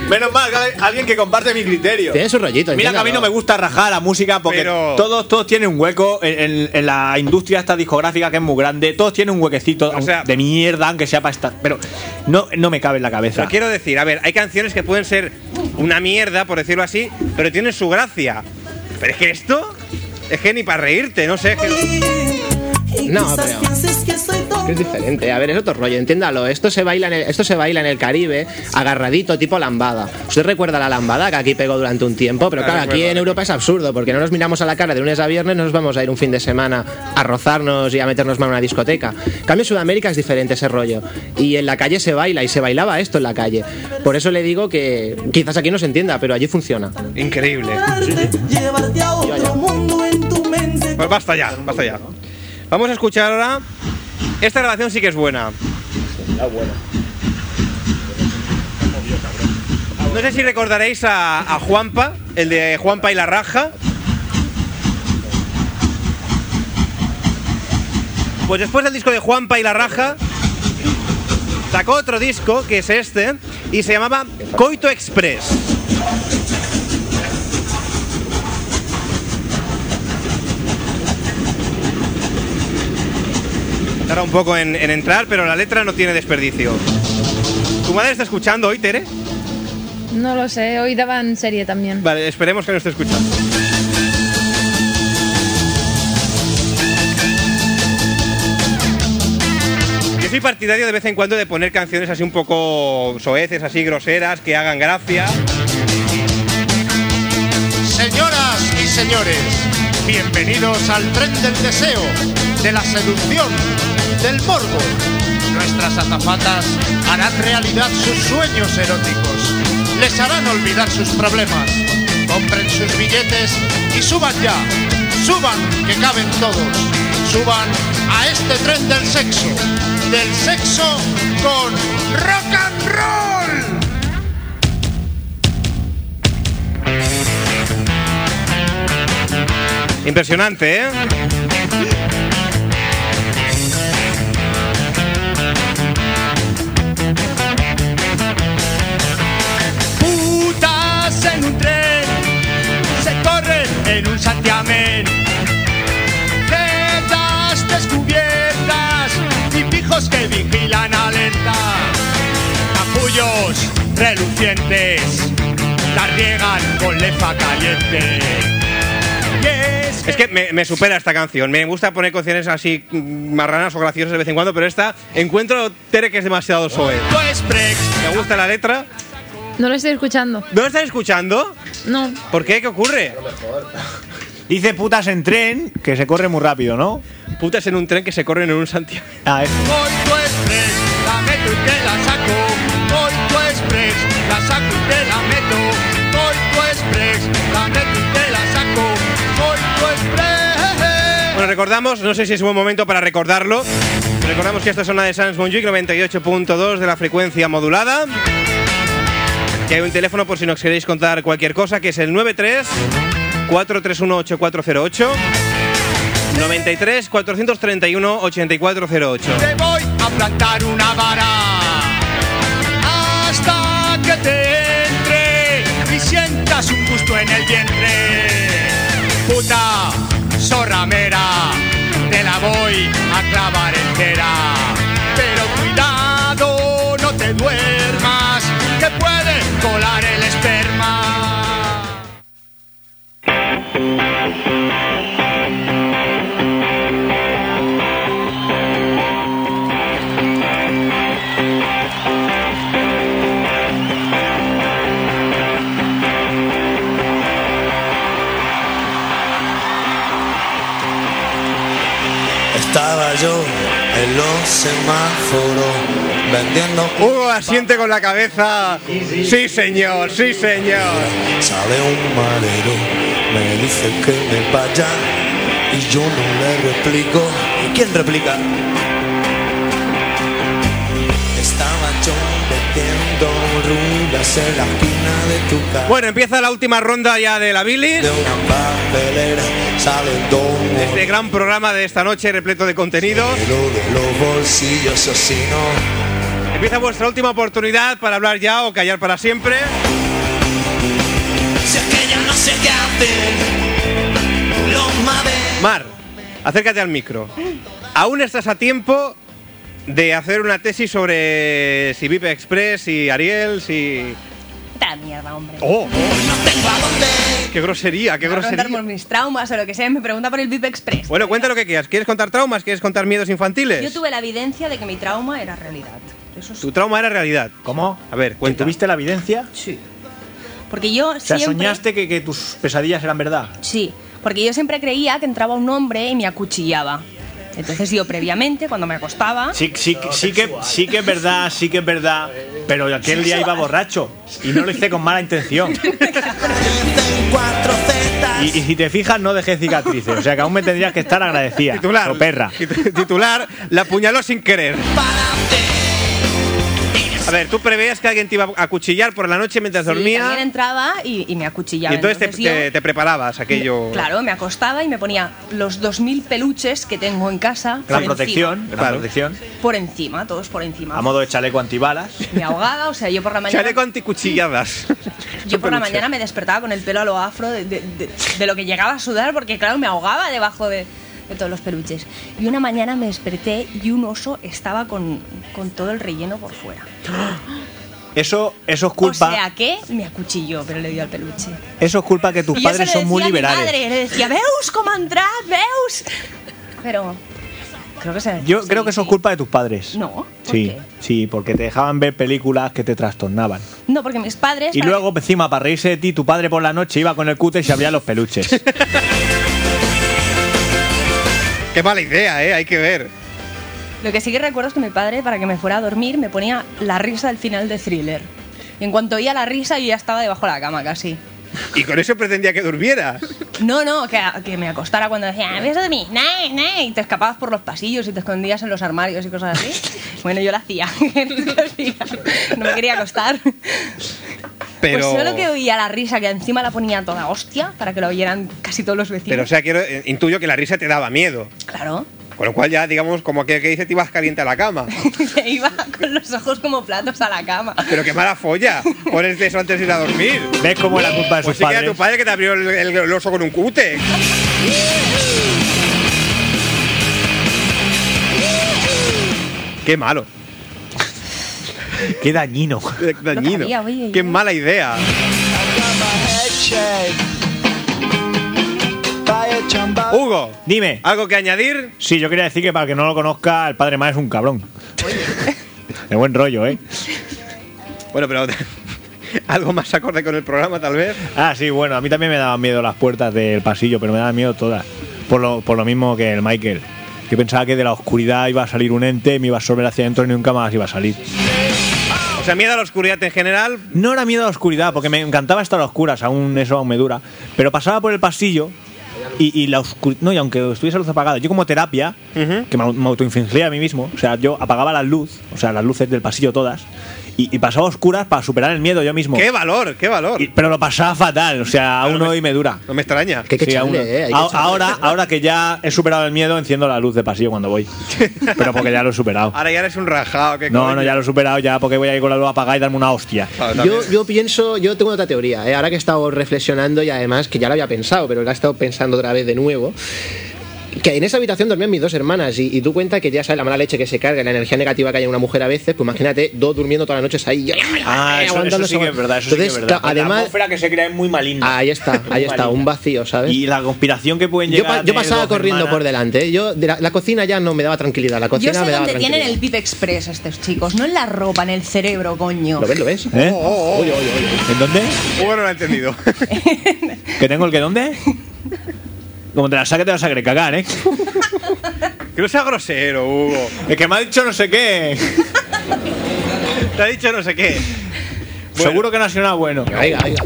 Menos mal, que alguien que comparte mi criterio. Tiene su rollito. Mira que a mí no me gusta rajar la música porque Pero- todos, todos tienen un hueco en, en- en la industria esta discográfica que es muy grande. Todos tienen un huequecito O sea- de mierda, aunque sea para estar. Pero no, no me cabe en la cabeza. Pero quiero decir, a ver, hay canciones que pueden ser una mierda, por decirlo así, pero tienen su gracia. Pero es que esto es que ni para reírte, no sé. Es que... No, pero es diferente. A ver, es otro rollo, entiéndalo. Esto se baila en el, esto se baila en el Caribe, agarradito, tipo lambada. Usted recuerda la lambada que aquí pegó durante un tiempo, pero La claro, aquí recuerdo. en Europa es absurdo, porque no nos miramos a la cara de lunes a viernes, no nos vamos a ir un fin de semana a rozarnos y a meternos mal en una discoteca. En cambio, en Sudamérica es diferente ese rollo. Y en la calle se baila, y se bailaba esto en la calle. Por eso le digo que quizás aquí no se entienda, pero allí funciona. Increíble. Llevarte a otro mundo en tu mente. Pues basta ya, basta ya. Vamos a escuchar ahora. Esta grabación sí que es buena. No sé si recordaréis a, a Juanpa, el de Juanpa y la Raja. Pues después del disco de Juanpa y la Raja, sacó otro disco, que es este, y se llamaba Coito Express. Tarda un poco en, en entrar, pero la letra no tiene desperdicio. ¿Tu madre está escuchando hoy, Tere? No lo sé, hoy daban serie también. Vale, esperemos que no esté escuchando. Yo soy partidario de vez en cuando de poner canciones así un poco soeces, así groseras, que hagan gracia. Señoras y señores, bienvenidos al tren del deseo, de la seducción, del morbo. Nuestras azafatas harán realidad sus sueños eróticos. Les harán olvidar sus problemas. Compren sus billetes y suban ya. Suban, que caben todos. Suban a este tren del sexo. Del sexo con rock and roll. Impresionante, ¿eh? Putas en un tren, se corren en un santiamén. Tetas descubiertas y pijos que vigilan alerta. Capullos relucientes, la riegan con lefa caliente. Es que me, me supera esta canción. Me gusta poner canciones así mm, marranas o graciosas de vez en cuando, pero esta encuentro, Tere, que es demasiado soez. Me gusta la letra. No lo estoy escuchando. ¿No lo estás escuchando? No. ¿Por qué? ¿Qué ocurre? Dice putas en tren, que se corre muy rápido, ¿no? Putas en un tren que se corren en un Santiago. Ah, eso. Coito Express, la meto y te la saco. Coito Express, la saco y te la meto. Coito Express, la meto y te la saco. Coito Express. Bueno, recordamos, no sé si es un buen momento para recordarlo. Recordamos que esta es una de Sans Montjuic, noventa y ocho punto dos de la frecuencia modulada. Que hay un teléfono por si nos queréis contar cualquier cosa, que es el nueve tres cuatro tres uno ocho cuatro cero ocho. noventa y tres cuatrocientos treinta y uno ochenta y cuatro cero ocho. Te voy a plantar una vara hasta que te entre y sientas un gusto en el vientre. Puta zorramera, te la voy a clavar entera. Pero cuidado, no te duermas, que puede colar el esperma. Estaba yo en los semáforos vendiendo. Hugo asiente con la cabeza. Sí, señor, sí, señor. Sale un marero, me dice que me vaya y yo no le replico. ¿Y quién replica? Estaba yo vendiendo rulas en la esquina de tu casa. Bueno, empieza la última ronda ya de la bilis. De una papelera salen dos. Este gran programa de esta noche repleto de contenido. Pero de los bolsillos, o si no. Empieza vuestra última oportunidad para hablar ya o callar para siempre. Mar, acércate al micro. Aún estás a tiempo de hacer una tesis sobre si Vipe Express, si Ariel, si... ¡Esta mierda, hombre! ¡Oh! ¡Qué grosería, qué Me va a grosería! contar por mis traumas o lo que sea, me pregunta por el Vipe Express. Bueno, cuenta lo que quieras. ¿Quieres contar traumas? ¿Quieres contar miedos infantiles? Yo tuve la evidencia de que mi trauma era realidad. Eso sí. Tu trauma era realidad. ¿Cómo? A ver, ¿Que cuenta. ¿Tuviste la evidencia? Sí. Porque yo O sea, siempre... soñaste que, que tus pesadillas eran verdad. Sí, porque yo siempre creía que entraba un hombre y me acuchillaba. Entonces yo previamente, cuando me acostaba... Sí, sí, sí, que, sí que es verdad, sí que es verdad. Pero aquel día iba borracho y no lo hice con mala intención. Y, y si te fijas, no dejé cicatrices. O sea que aún me tendrías que estar agradecida. Titular. O perra. Titular, la apuñaló sin querer. A ver, tú preveías que alguien te iba a acuchillar por la noche mientras Sí, dormía. también entraba y, y me acuchillaba. Y entonces, te, Entonces yo- te- te preparabas aquello. Claro, me acostaba y me ponía los dos mil peluches que tengo en casa Gran por protección, encima. gran Claro. protección. Por encima, todos por encima. A modo de chaleco antibalas. Me ahogaba, o sea, yo por la mañana... Chaleco anticuchilladas. Yo por la Peluche. mañana me despertaba con el pelo a lo afro de, de- de- de lo que llegaba a sudar, porque claro, me ahogaba debajo de, de todos los peluches. Y una mañana me desperté y un oso estaba con, con todo el relleno por fuera. Eso, eso es O culpa. sea que me acuchilló, pero le dio al peluche. Eso es culpa que tus Y yo padres se lo son muy decía a mi liberales. madre, le decía, veus com ha entrat, veus. Pero creo que se... Yo sí, creo que eso es sí. culpa de tus padres. No, ¿por Sí, qué? sí, porque te dejaban ver películas que te trastornaban. No, porque mis padres... Y para- luego, encima, para reírse de ti, tu padre por la noche iba con el cúter y se abría los peluches. Qué mala idea, ¿eh? Hay que ver. Lo que sí que recuerdo es que mi padre, para que me fuera a dormir, me ponía la risa al final de Thriller. Y en cuanto oía la risa, yo ya estaba debajo de la cama casi. Y con eso pretendía que durmieras. No, no, que, que me acostara cuando decía, ¿ves de mí? ¡Nay, nay! Y te escapabas por los pasillos y te escondías en los armarios y cosas así. Bueno, yo lo hacía. Lo hacía. No me quería acostar. Pero. Pues solo que oía la risa, que encima la ponía toda hostia, para que lo oyeran casi todos los vecinos. Pero, o sea, quiero, eh, intuyo que la risa te daba miedo. Claro. Con lo cual ya, digamos, como aquel que dice, te ibas caliente a la cama. Me iba con los ojos como platos a la cama. Pero qué mala folla. Pones eso antes de ir a dormir. ¿Ves cómo es la culpa de Pues sus sí que era padres? tu padre que te abrió el, el- el oso con un cute. Qué malo. Qué dañino. Qué dañino. sabía, oye, Qué yo- mala idea. Hugo, Dime. ¿algo que añadir? Sí, yo quería decir que para el que no lo conozca, el padre más es un cabrón. De buen rollo, ¿eh? Bueno, pero algo más acorde con el programa, tal vez. Ah, sí, bueno, a mí también me daban miedo las puertas del pasillo, pero me daban miedo todas. Por lo, por lo mismo que el Michael. Yo pensaba que de la oscuridad iba a salir un ente, me iba a absorber hacia adentro y nunca más iba a salir. O sea, miedo a la oscuridad en general. No era miedo a la oscuridad, porque me encantaba estar a oscuras, aún eso aún me dura. Pero pasaba por el pasillo y, y la oscuridad. No, y aunque estuviese la luz apagada, yo como terapia, Ujú. que me, me autoinfligía a mí mismo, o sea, yo apagaba la luz, o sea, las luces del pasillo todas, y, y pasaba a oscuras para superar el miedo yo mismo. ¡Qué valor, qué valor! Y- pero lo pasaba fatal, o sea, aún hoy me dura. No me extraña. Que hay que Sí, echarle, aún- eh, hay que A- echarle. ahora, ahora que ya he superado el miedo, enciendo la luz de pasillo cuando voy. Pero porque ya lo he superado. Ahora ya eres un rajado. ¿qué No, coño? no, ya lo he superado, ya porque voy a ir con la luz apagada y darme una hostia. Ah, también. Yo, yo pienso, yo tengo otra teoría, ¿eh? Ahora que he estado reflexionando y además que ya lo había pensado, pero la he estado pensando otra vez de nuevo. Que en esa habitación dormían mis dos hermanas y, y tú cuenta que ya sabes la mala leche que se carga, la energía negativa que hay en una mujer a veces, pues imagínate dos durmiendo todas las noches ahí. Ah, eso, eso sí que es verdad, eso Entonces, sí que es verdad. claro, además, la atmósfera que se crea es muy maligna. ahí está, ahí Muy está, maligna. un vacío, ¿sabes? Y la conspiración que pueden Yo, llegar pa- a yo tener pasaba dos corriendo hermanas. por delante, ¿eh? Yo de la, la cocina ya no me daba tranquilidad, la cocina Yo sé me daba dónde tienen tranquilidad. el Pip Express estos chicos, no en la ropa, en el cerebro, coño. ¿Lo ves, lo ves? ¿Eh? Oye, oye, oye. ¿En dónde? Hugo no lo ha entendido. ¿Que tengo el que dónde? Como te la saque, te vas a querer cagar, ¿eh? Que no sea grosero, Hugo. El que me ha dicho no sé qué. Te ha dicho no sé qué. Seguro que no ha sido nada bueno. Venga, venga, venga.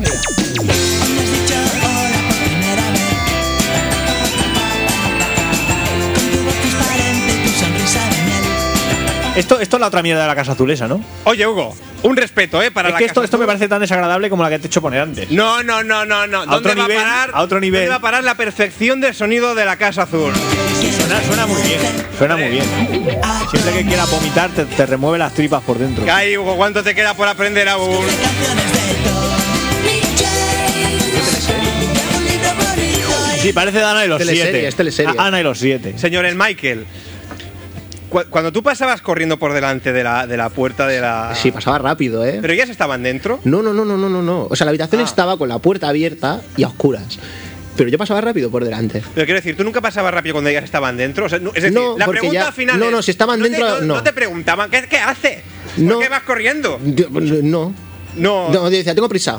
Esto, esto es la otra mierda de la casa azulesa, ¿no? Oye, Hugo, un respeto, ¿eh? Para Es la que esto, Casa esto me Azul. parece tan desagradable como la que te he hecho poner antes. No, no, no, no, no. A ¿Dónde otro va nivel, a parar? a otro nivel. ¿Dónde va a parar la perfección del sonido de la Casa Azul? Suena, suena muy bien. Suena muy bien. Siempre que quieras vomitar, te, te remueve las tripas por dentro. Kai, Hugo, ¿cuánto te queda por aprender aún? Sí, parece de Ana y los Teleserie, siete. es teleserie. A- Ana y los siete. Señor el Michael, cu- cuando tú pasabas corriendo por delante de la, de la puerta de la... Sí, pasaba rápido, ¿eh? ¿Pero ellas estaban dentro? No, no, no, no, no, no, no. O sea, la habitación Ah. estaba con la puerta abierta y a oscuras. Pero yo pasaba rápido por delante. Pero quiero decir, ¿tú nunca pasabas rápido cuando ellas estaban dentro? O sea, no- es decir, No, la porque pregunta ya- al final no, es, no, si estaban te- dentro, no. no. te preguntaban, ¿qué, qué hace? No. ¿Por qué vas corriendo? Yo- no. No. No, yo decía, tengo prisa.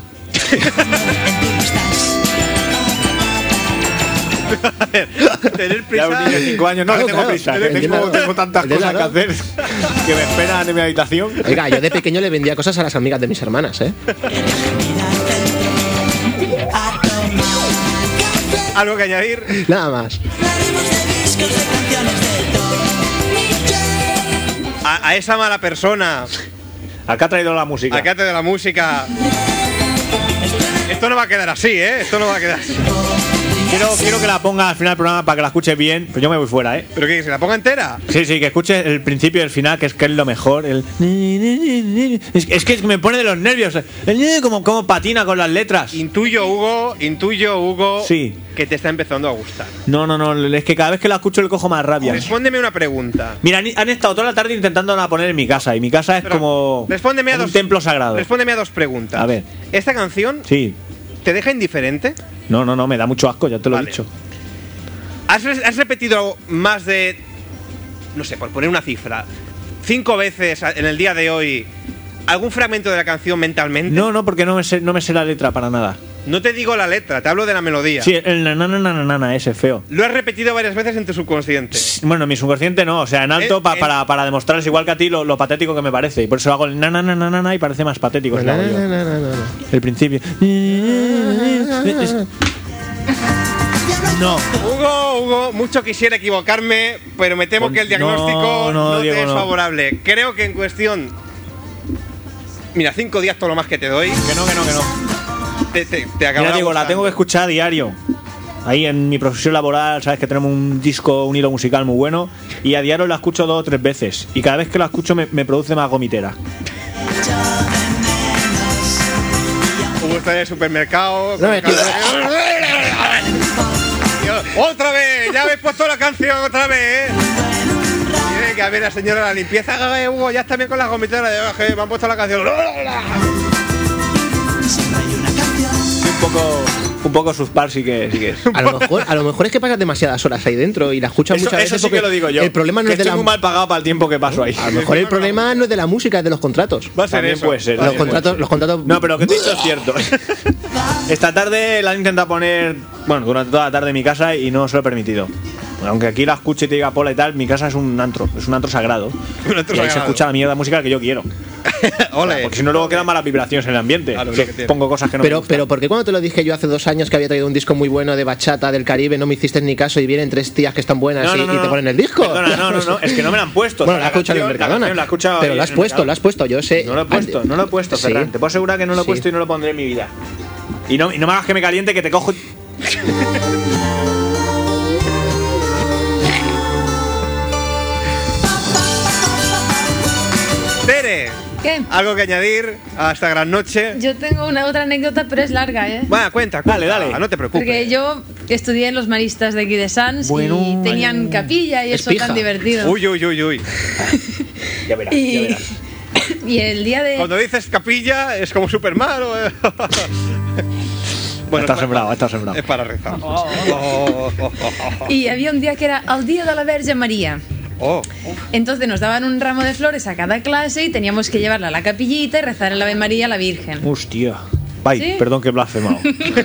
Tener Ya prisa... un niño de cinco años, no, Claro, que tengo claro. prisa, que Claro, tengo, claro. tengo tantas Es cosas que verdad. hacer que me esperan en mi habitación. Oiga, yo de pequeño le vendía cosas a las amigas de mis hermanas, ¿eh? ¿Algo que añadir? Nada más. A, a esa mala persona, Acá ha traído la música. acá te de la música... Esto no va a quedar así, ¿eh? Esto no va a quedar así. Quiero, quiero que la ponga al final del programa para que la escuche bien. Pues yo me voy fuera, ¿eh? ¿Pero qué? ¿Se la ponga entera? Sí, sí, que escuche el principio y el final, que es, que es lo mejor. El... Es, es que me pone de los nervios. El... Como, como patina con las letras. Intuyo, Hugo, intuyo, Hugo, Sí. que te está empezando a gustar. No, no, no. Es que cada vez que la escucho le cojo más rabia. Respóndeme una pregunta. Mira, han, han estado toda la tarde intentando la poner en mi casa. Y mi casa es Pero como, respóndeme a como dos, un templo sagrado. Respóndeme a dos preguntas. A ver. ¿Esta canción Sí. te deja indiferente? No, no, no, me da mucho asco, ya te lo Vale. he dicho. ¿Has, has repetido más de, no sé, por poner una cifra, cinco veces en el día de hoy algún fragmento de la canción mentalmente? No, no, porque no me sé, no me sé la letra para nada. No te digo la letra, te hablo de la melodía. Sí, el nanana, nanana, ese feo. Lo has repetido varias veces en tu subconsciente. Bueno, mi subconsciente no, o sea, en alto El- pa- el- para, para demostrarles igual que a ti lo, lo patético que me parece. Y por eso hago el nanana, nanana y parece más patético. si lo hago yo. El principio. No. Hugo, Hugo, mucho quisiera equivocarme, pero me temo Pon- que el diagnóstico no, no, no, te Diego, es no. favorable. Creo que en cuestión... Mira, cinco días todo lo más que te doy. Que no, que no, que no. Te, te, te acabará Mira, digo, la gustando. tengo que escuchar a diario. Ahí en mi profesión laboral, sabes que tenemos un disco, un hilo musical muy bueno. Y a diario la escucho dos o tres veces. Y cada vez que la escucho me, me produce más gomitera. Hugo está en el supermercado. No, es que- Dios, ¡otra vez! ¡Ya habéis puesto la canción otra vez! Tiene que haber la señora de la limpieza. "Eh, Hugo, ya está bien con las gomiteras. Ya, que me han puesto la canción. Un poco, un poco suspar sí que, sí que es. A lo, mejor, a lo mejor es que pasas demasiadas horas ahí dentro y la escuchas Eso, muchas eso veces. sí que porque lo digo yo. El problema no que es de estoy la muy mal pagado para el tiempo que paso ahí. A lo mejor el problema no es de la música, es de los contratos. Va a ser También eso. puede ser. Los también puede contratos, ser. los contratos. No, pero lo que te he dicho es cierto. Esta tarde la han intentado poner, bueno, durante toda la tarde en mi casa y no se lo he permitido. Aunque aquí la escuche y te diga Pola y tal, mi casa es un antro, es un antro sagrado. Un antro y ahí se sagrado. escucha la mierda musical que yo quiero. Ole. Porque si no, luego quedan malas vibraciones en el ambiente. Claro, es que lo que tiene. pongo cosas que no me Pero, gustan. pero, ¿por qué cuando te lo dije yo hace dos años que había traído un disco muy bueno de bachata del Caribe no me hiciste ni caso y vienen tres tías que están buenas No, y, no, no, y te no. ponen el disco? Perdona, no, no, no, es que no me la han puesto. Bueno, O la sea, has escuchado en canción- la Mercadona. canción la he escuchado Pero ahí la has en puesto, Mercadona. la has puesto, yo sé. No lo he puesto, no lo he puesto, Sí. Ferran. Te puedo asegurar que no lo he Sí. puesto y no lo pondré en mi vida. Y no, y no me hagas que me caliente, que te cojo. Tere, ¿Qué? ¿algo que añadir a esta gran noche? Yo tengo una otra anécdota, pero es larga, ¿eh? Va, cuenta, cuenta. Dale, dale. No te preocupes. Porque yo estudié en los maristas de aquí de Sans Bueno, y tenían capilla y Es eso pija. tan divertido. Uy, uy, uy, uy. Ya verás, ya y, verás. y el día de... Cuando dices capilla es como Superman. ¿o? Bueno, Está es sembrado, para- está sembrado. Es para rezar. Oh, oh, oh, oh. Y había un día que era el Día de la Verge María. Oh. Entonces nos daban un ramo de flores a cada clase y teníamos que llevarla a la capillita y rezar el Ave María a la Virgen. Hostia. Ay, ¿Sí? perdón que he blasfemado.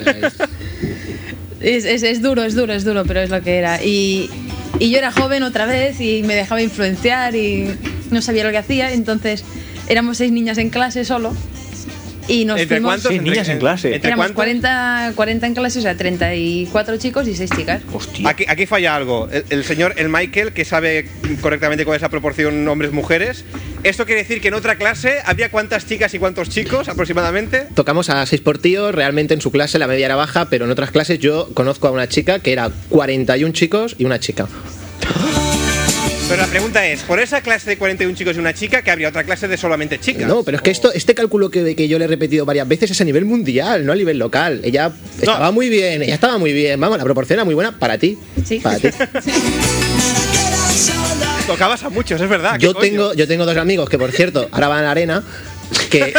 Es, es, es duro, es duro, es duro, pero es lo que era. Y, y yo era joven otra vez y me dejaba influenciar y no sabía lo que hacía. Entonces éramos seis niñas en clase solo. Y nos ¿Entre fuimos... cuántos? Seis niñas en clase. ¿Entre Éramos cuántos? cuarenta, cuarenta en clase, o sea, treinta y cuatro chicos y seis chicas. Hostia. Aquí, aquí falla algo. El, el señor, el Michael, que sabe correctamente cuál es la proporción hombres-mujeres. ¿Esto quiere decir que en otra clase había cuántas chicas y cuántos chicos aproximadamente? Tocamos a seis por tío, realmente en su clase la media era baja, pero en otras clases yo conozco a una chica que era cuarenta y uno chicos y una chica. Pero la pregunta es, por esa clase de cuarenta y un chicos y una chica, que habría otra clase de solamente chicas. No, pero es que esto, este cálculo que, que yo le he repetido varias veces es a nivel mundial, no a nivel local. Ella estaba no. muy bien, ella estaba muy bien. Vamos, la proporción era muy buena para ti. Sí. Para ti. Tocabas a muchos, es verdad. Yo tengo, yo tengo dos amigos que, por cierto, ahora van a la arena, que...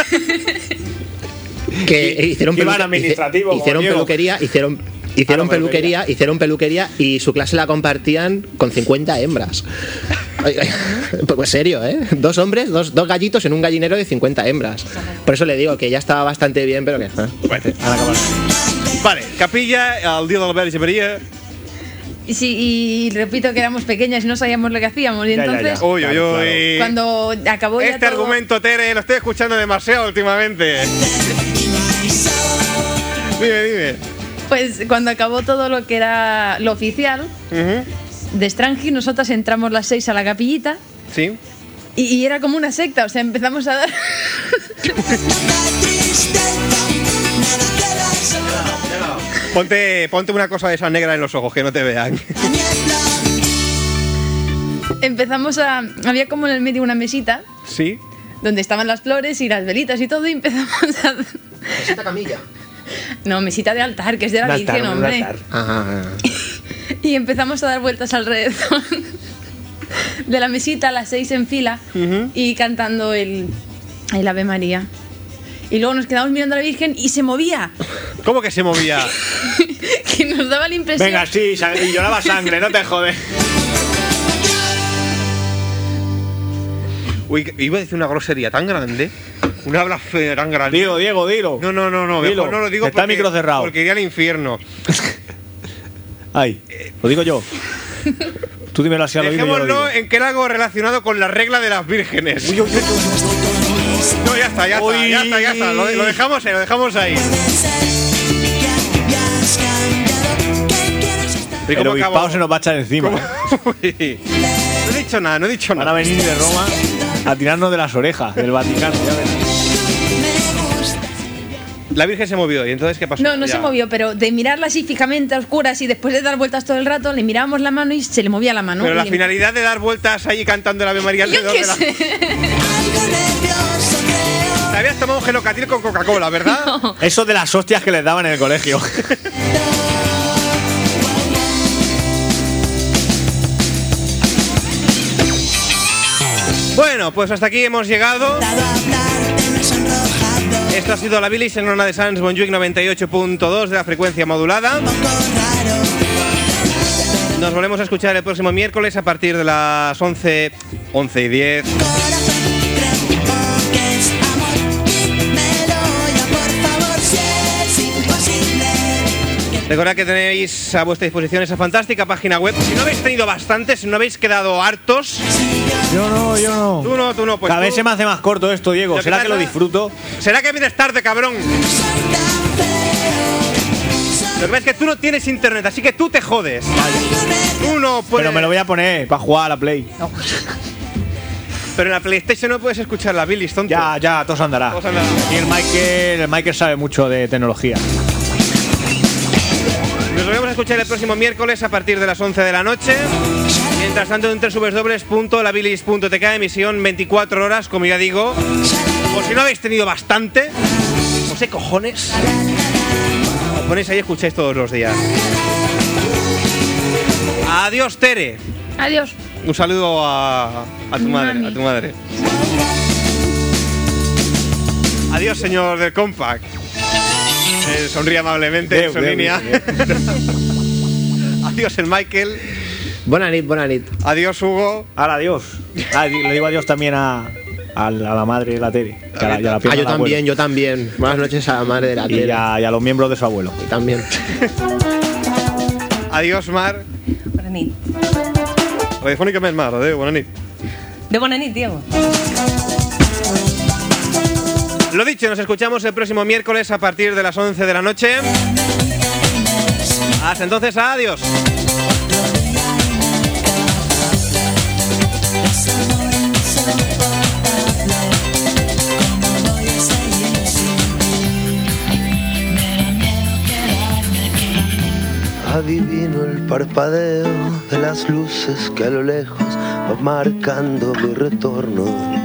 que hicieron, que peluque, administrativo, hicieron peluquería, hicieron... Hicieron ah, no, peluquería, hicieron peluquería y su clase la compartían con cincuenta hembras. Pues serio, ¿eh? Dos hombres, dos, dos gallitos en un gallinero de cincuenta hembras. Por eso le digo que ya estaba bastante bien, pero que... ¿eh? Bueno, vale, capilla, al día de la Verge María. Y sí, y repito que éramos pequeñas y no sabíamos lo que hacíamos. Y ya, entonces, ya, ya. Uy, uy, uy. Cuando acabó ya Este todo... argumento, Tere, lo estoy escuchando demasiado últimamente. Dime, dime. Pues cuando acabó todo lo que era lo oficial, uh-huh. de Strangi, nosotras entramos las seis a la capillita. Sí. Y, y era como una secta, o sea, empezamos a dar... Ponte, ponte una cosa de esa negra en los ojos, que no te vean. Empezamos a... Había como en el medio una mesita. Sí. Donde estaban las flores y las velitas y todo, y empezamos a... ¿Mesita camilla? No, mesita de altar, que es de la Virgen, hombre. Ajá. Y empezamos a dar vueltas alrededor de la mesita, a las seis en fila, uh-huh. y cantando el, el Ave María. Y luego nos quedamos mirando a la Virgen y se movía. ¿Cómo que se movía? Que nos daba la impresión... Venga, sí, y lloraba sangre, no te jodes. Uy, iba a decir una grosería tan grande. Una blasfemia tan grande. Digo, Diego, dilo. No, no, no, no, dilo. Mejor no lo digo. Está porque, el micro cerrado. Porque iría al infierno. Ay, lo digo yo. Tú dímelo así a lo Dejémoslo digo en que era algo relacionado con la regla de las vírgenes. Uy, uy, uy. No, ya está, ya uy. está, ya está, ya está. Lo, lo dejamos ahí, lo dejamos ahí. El obispado se nos va a echar encima. No he dicho nada, no he dicho nada. Van a venir de Roma a tirarnos de las orejas del Vaticano, ya verás. La Virgen se movió, ¿y entonces qué pasó? No, no ya. se movió, pero de mirarla así fijamente a oscuras y después de dar vueltas todo el rato, le mirábamos la mano y se le movía la mano. Pero la le... finalidad de dar vueltas ahí cantando la Ave María alrededor de la... Sé. Te habías tomado un gelocatil con Coca-Cola, ¿verdad? No. Eso de las hostias que les daban en el colegio. Bueno, pues hasta aquí hemos llegado. Esto ha sido la Bilis en Ona de Sans Montjuic noventa y ocho punto dos de la frecuencia modulada. Nos volvemos a escuchar el próximo miércoles a partir de las once, once y diez. Recordad que tenéis a vuestra disposición esa fantástica página web. Si no habéis tenido bastante, si no habéis quedado hartos... Yo no, yo no. Tú no, tú no. Pues cada tú... vez se me hace más corto esto, Diego. ¿Será que, que lo disfruto? ¿Será que vienes tarde, cabrón? Lo que pasa es que tú no tienes internet, así que tú te jodes. Tú no puedes... Pero me lo voy a poner para jugar a la Play. No. Pero en la PlayStation no puedes escuchar la Bilis, tonto. Ya, ya, todo andará. Todo andará. Y el Michael, el Michael sabe mucho de tecnología. Nos volvemos a escuchar el próximo miércoles a partir de las once de la noche. Mientras tanto, en doble u doble u doble u punto la bilis punto t k, emisión veinticuatro horas, como ya digo. Por si no habéis tenido bastante, no sé, cojones. Os ponéis ahí y escucháis todos los días. Adiós, Tere. Adiós. Un saludo a, a tu madre, Mami. a tu madre. Adiós, señor del Compact. Eh, sonríe amablemente Deu, en su Deu, línea. Adiós, el Michael. Buena nit, buena nit. Adiós, Hugo. Ahora, adiós. Ah, le digo adiós también a, a, la, a la madre de la Tere. Y a la, y a la ah, yo también, abuelo. yo también. Buenas noches a la madre de la Tere. Y a, y a los miembros de su abuelo. Y también. Adiós, Mar. Buena nit. Radiofónicament, Mar. Adéu, bona nit. De buena nit, Diego. Lo dicho, nos escuchamos el próximo miércoles a partir de las once de la noche. Hasta entonces, adiós. Adivino el parpadeo de las luces que a lo lejos marcando mi retorno.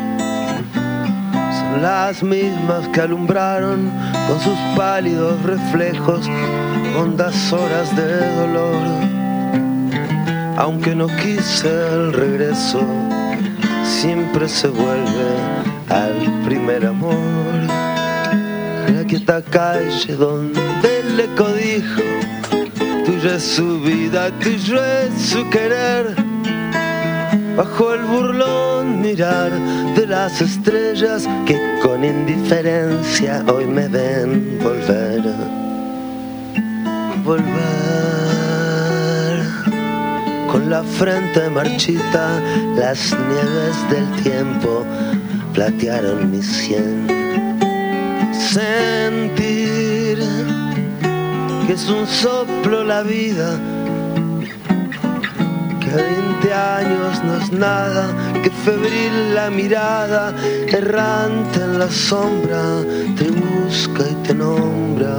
Son las mismas que alumbraron con sus pálidos reflejos hondas horas de dolor. Aunque no quise el regreso, siempre se vuelve al primer amor. La quieta calle donde el eco dijo: tuya es su vida, tuyo es su querer. Bajo el burlón mirar de las estrellas que con indiferencia hoy me ven volver. Volver. Con la frente marchita, las nieves del tiempo platearon mi sien. Sentir que es un soplo la vida, que veinte años no es nada, que febril la mirada, errante en la sombra, te busca y te nombra.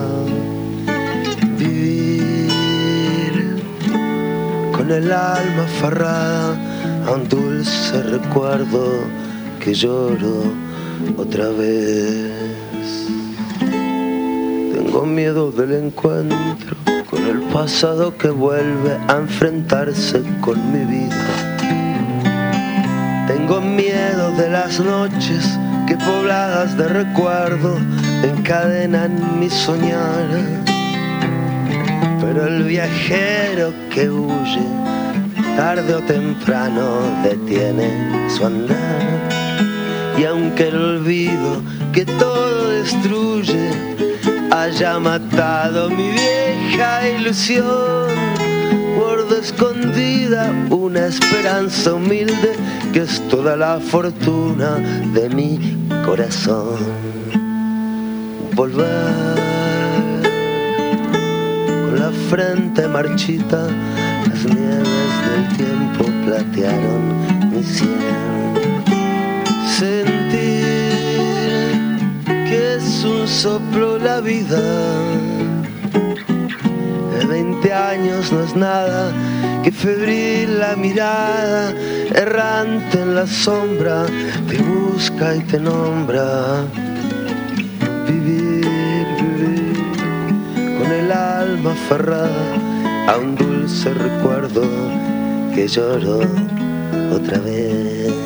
Vivir con el alma aferrada a un dulce recuerdo que lloro otra vez. Tengo miedo del encuentro con el pasado que vuelve a enfrentarse con mi vida. Tengo miedo de las noches que pobladas de recuerdo encadenan mi soñar. Pero el viajero que huye tarde o temprano detiene su andar. Y aunque el olvido que todo destruye haya matado mi vieja ilusión, guardo escondida una esperanza humilde que es toda la fortuna de mi corazón. Volver con la frente marchita, las nieves del tiempo platearon mi sien. Sentir que es un soplo la vida, de veinte años no es nada, que febril la mirada, errante en la sombra, te busca y te nombra. Vivir, vivir, con el alma aferrada a un dulce recuerdo que lloro otra vez.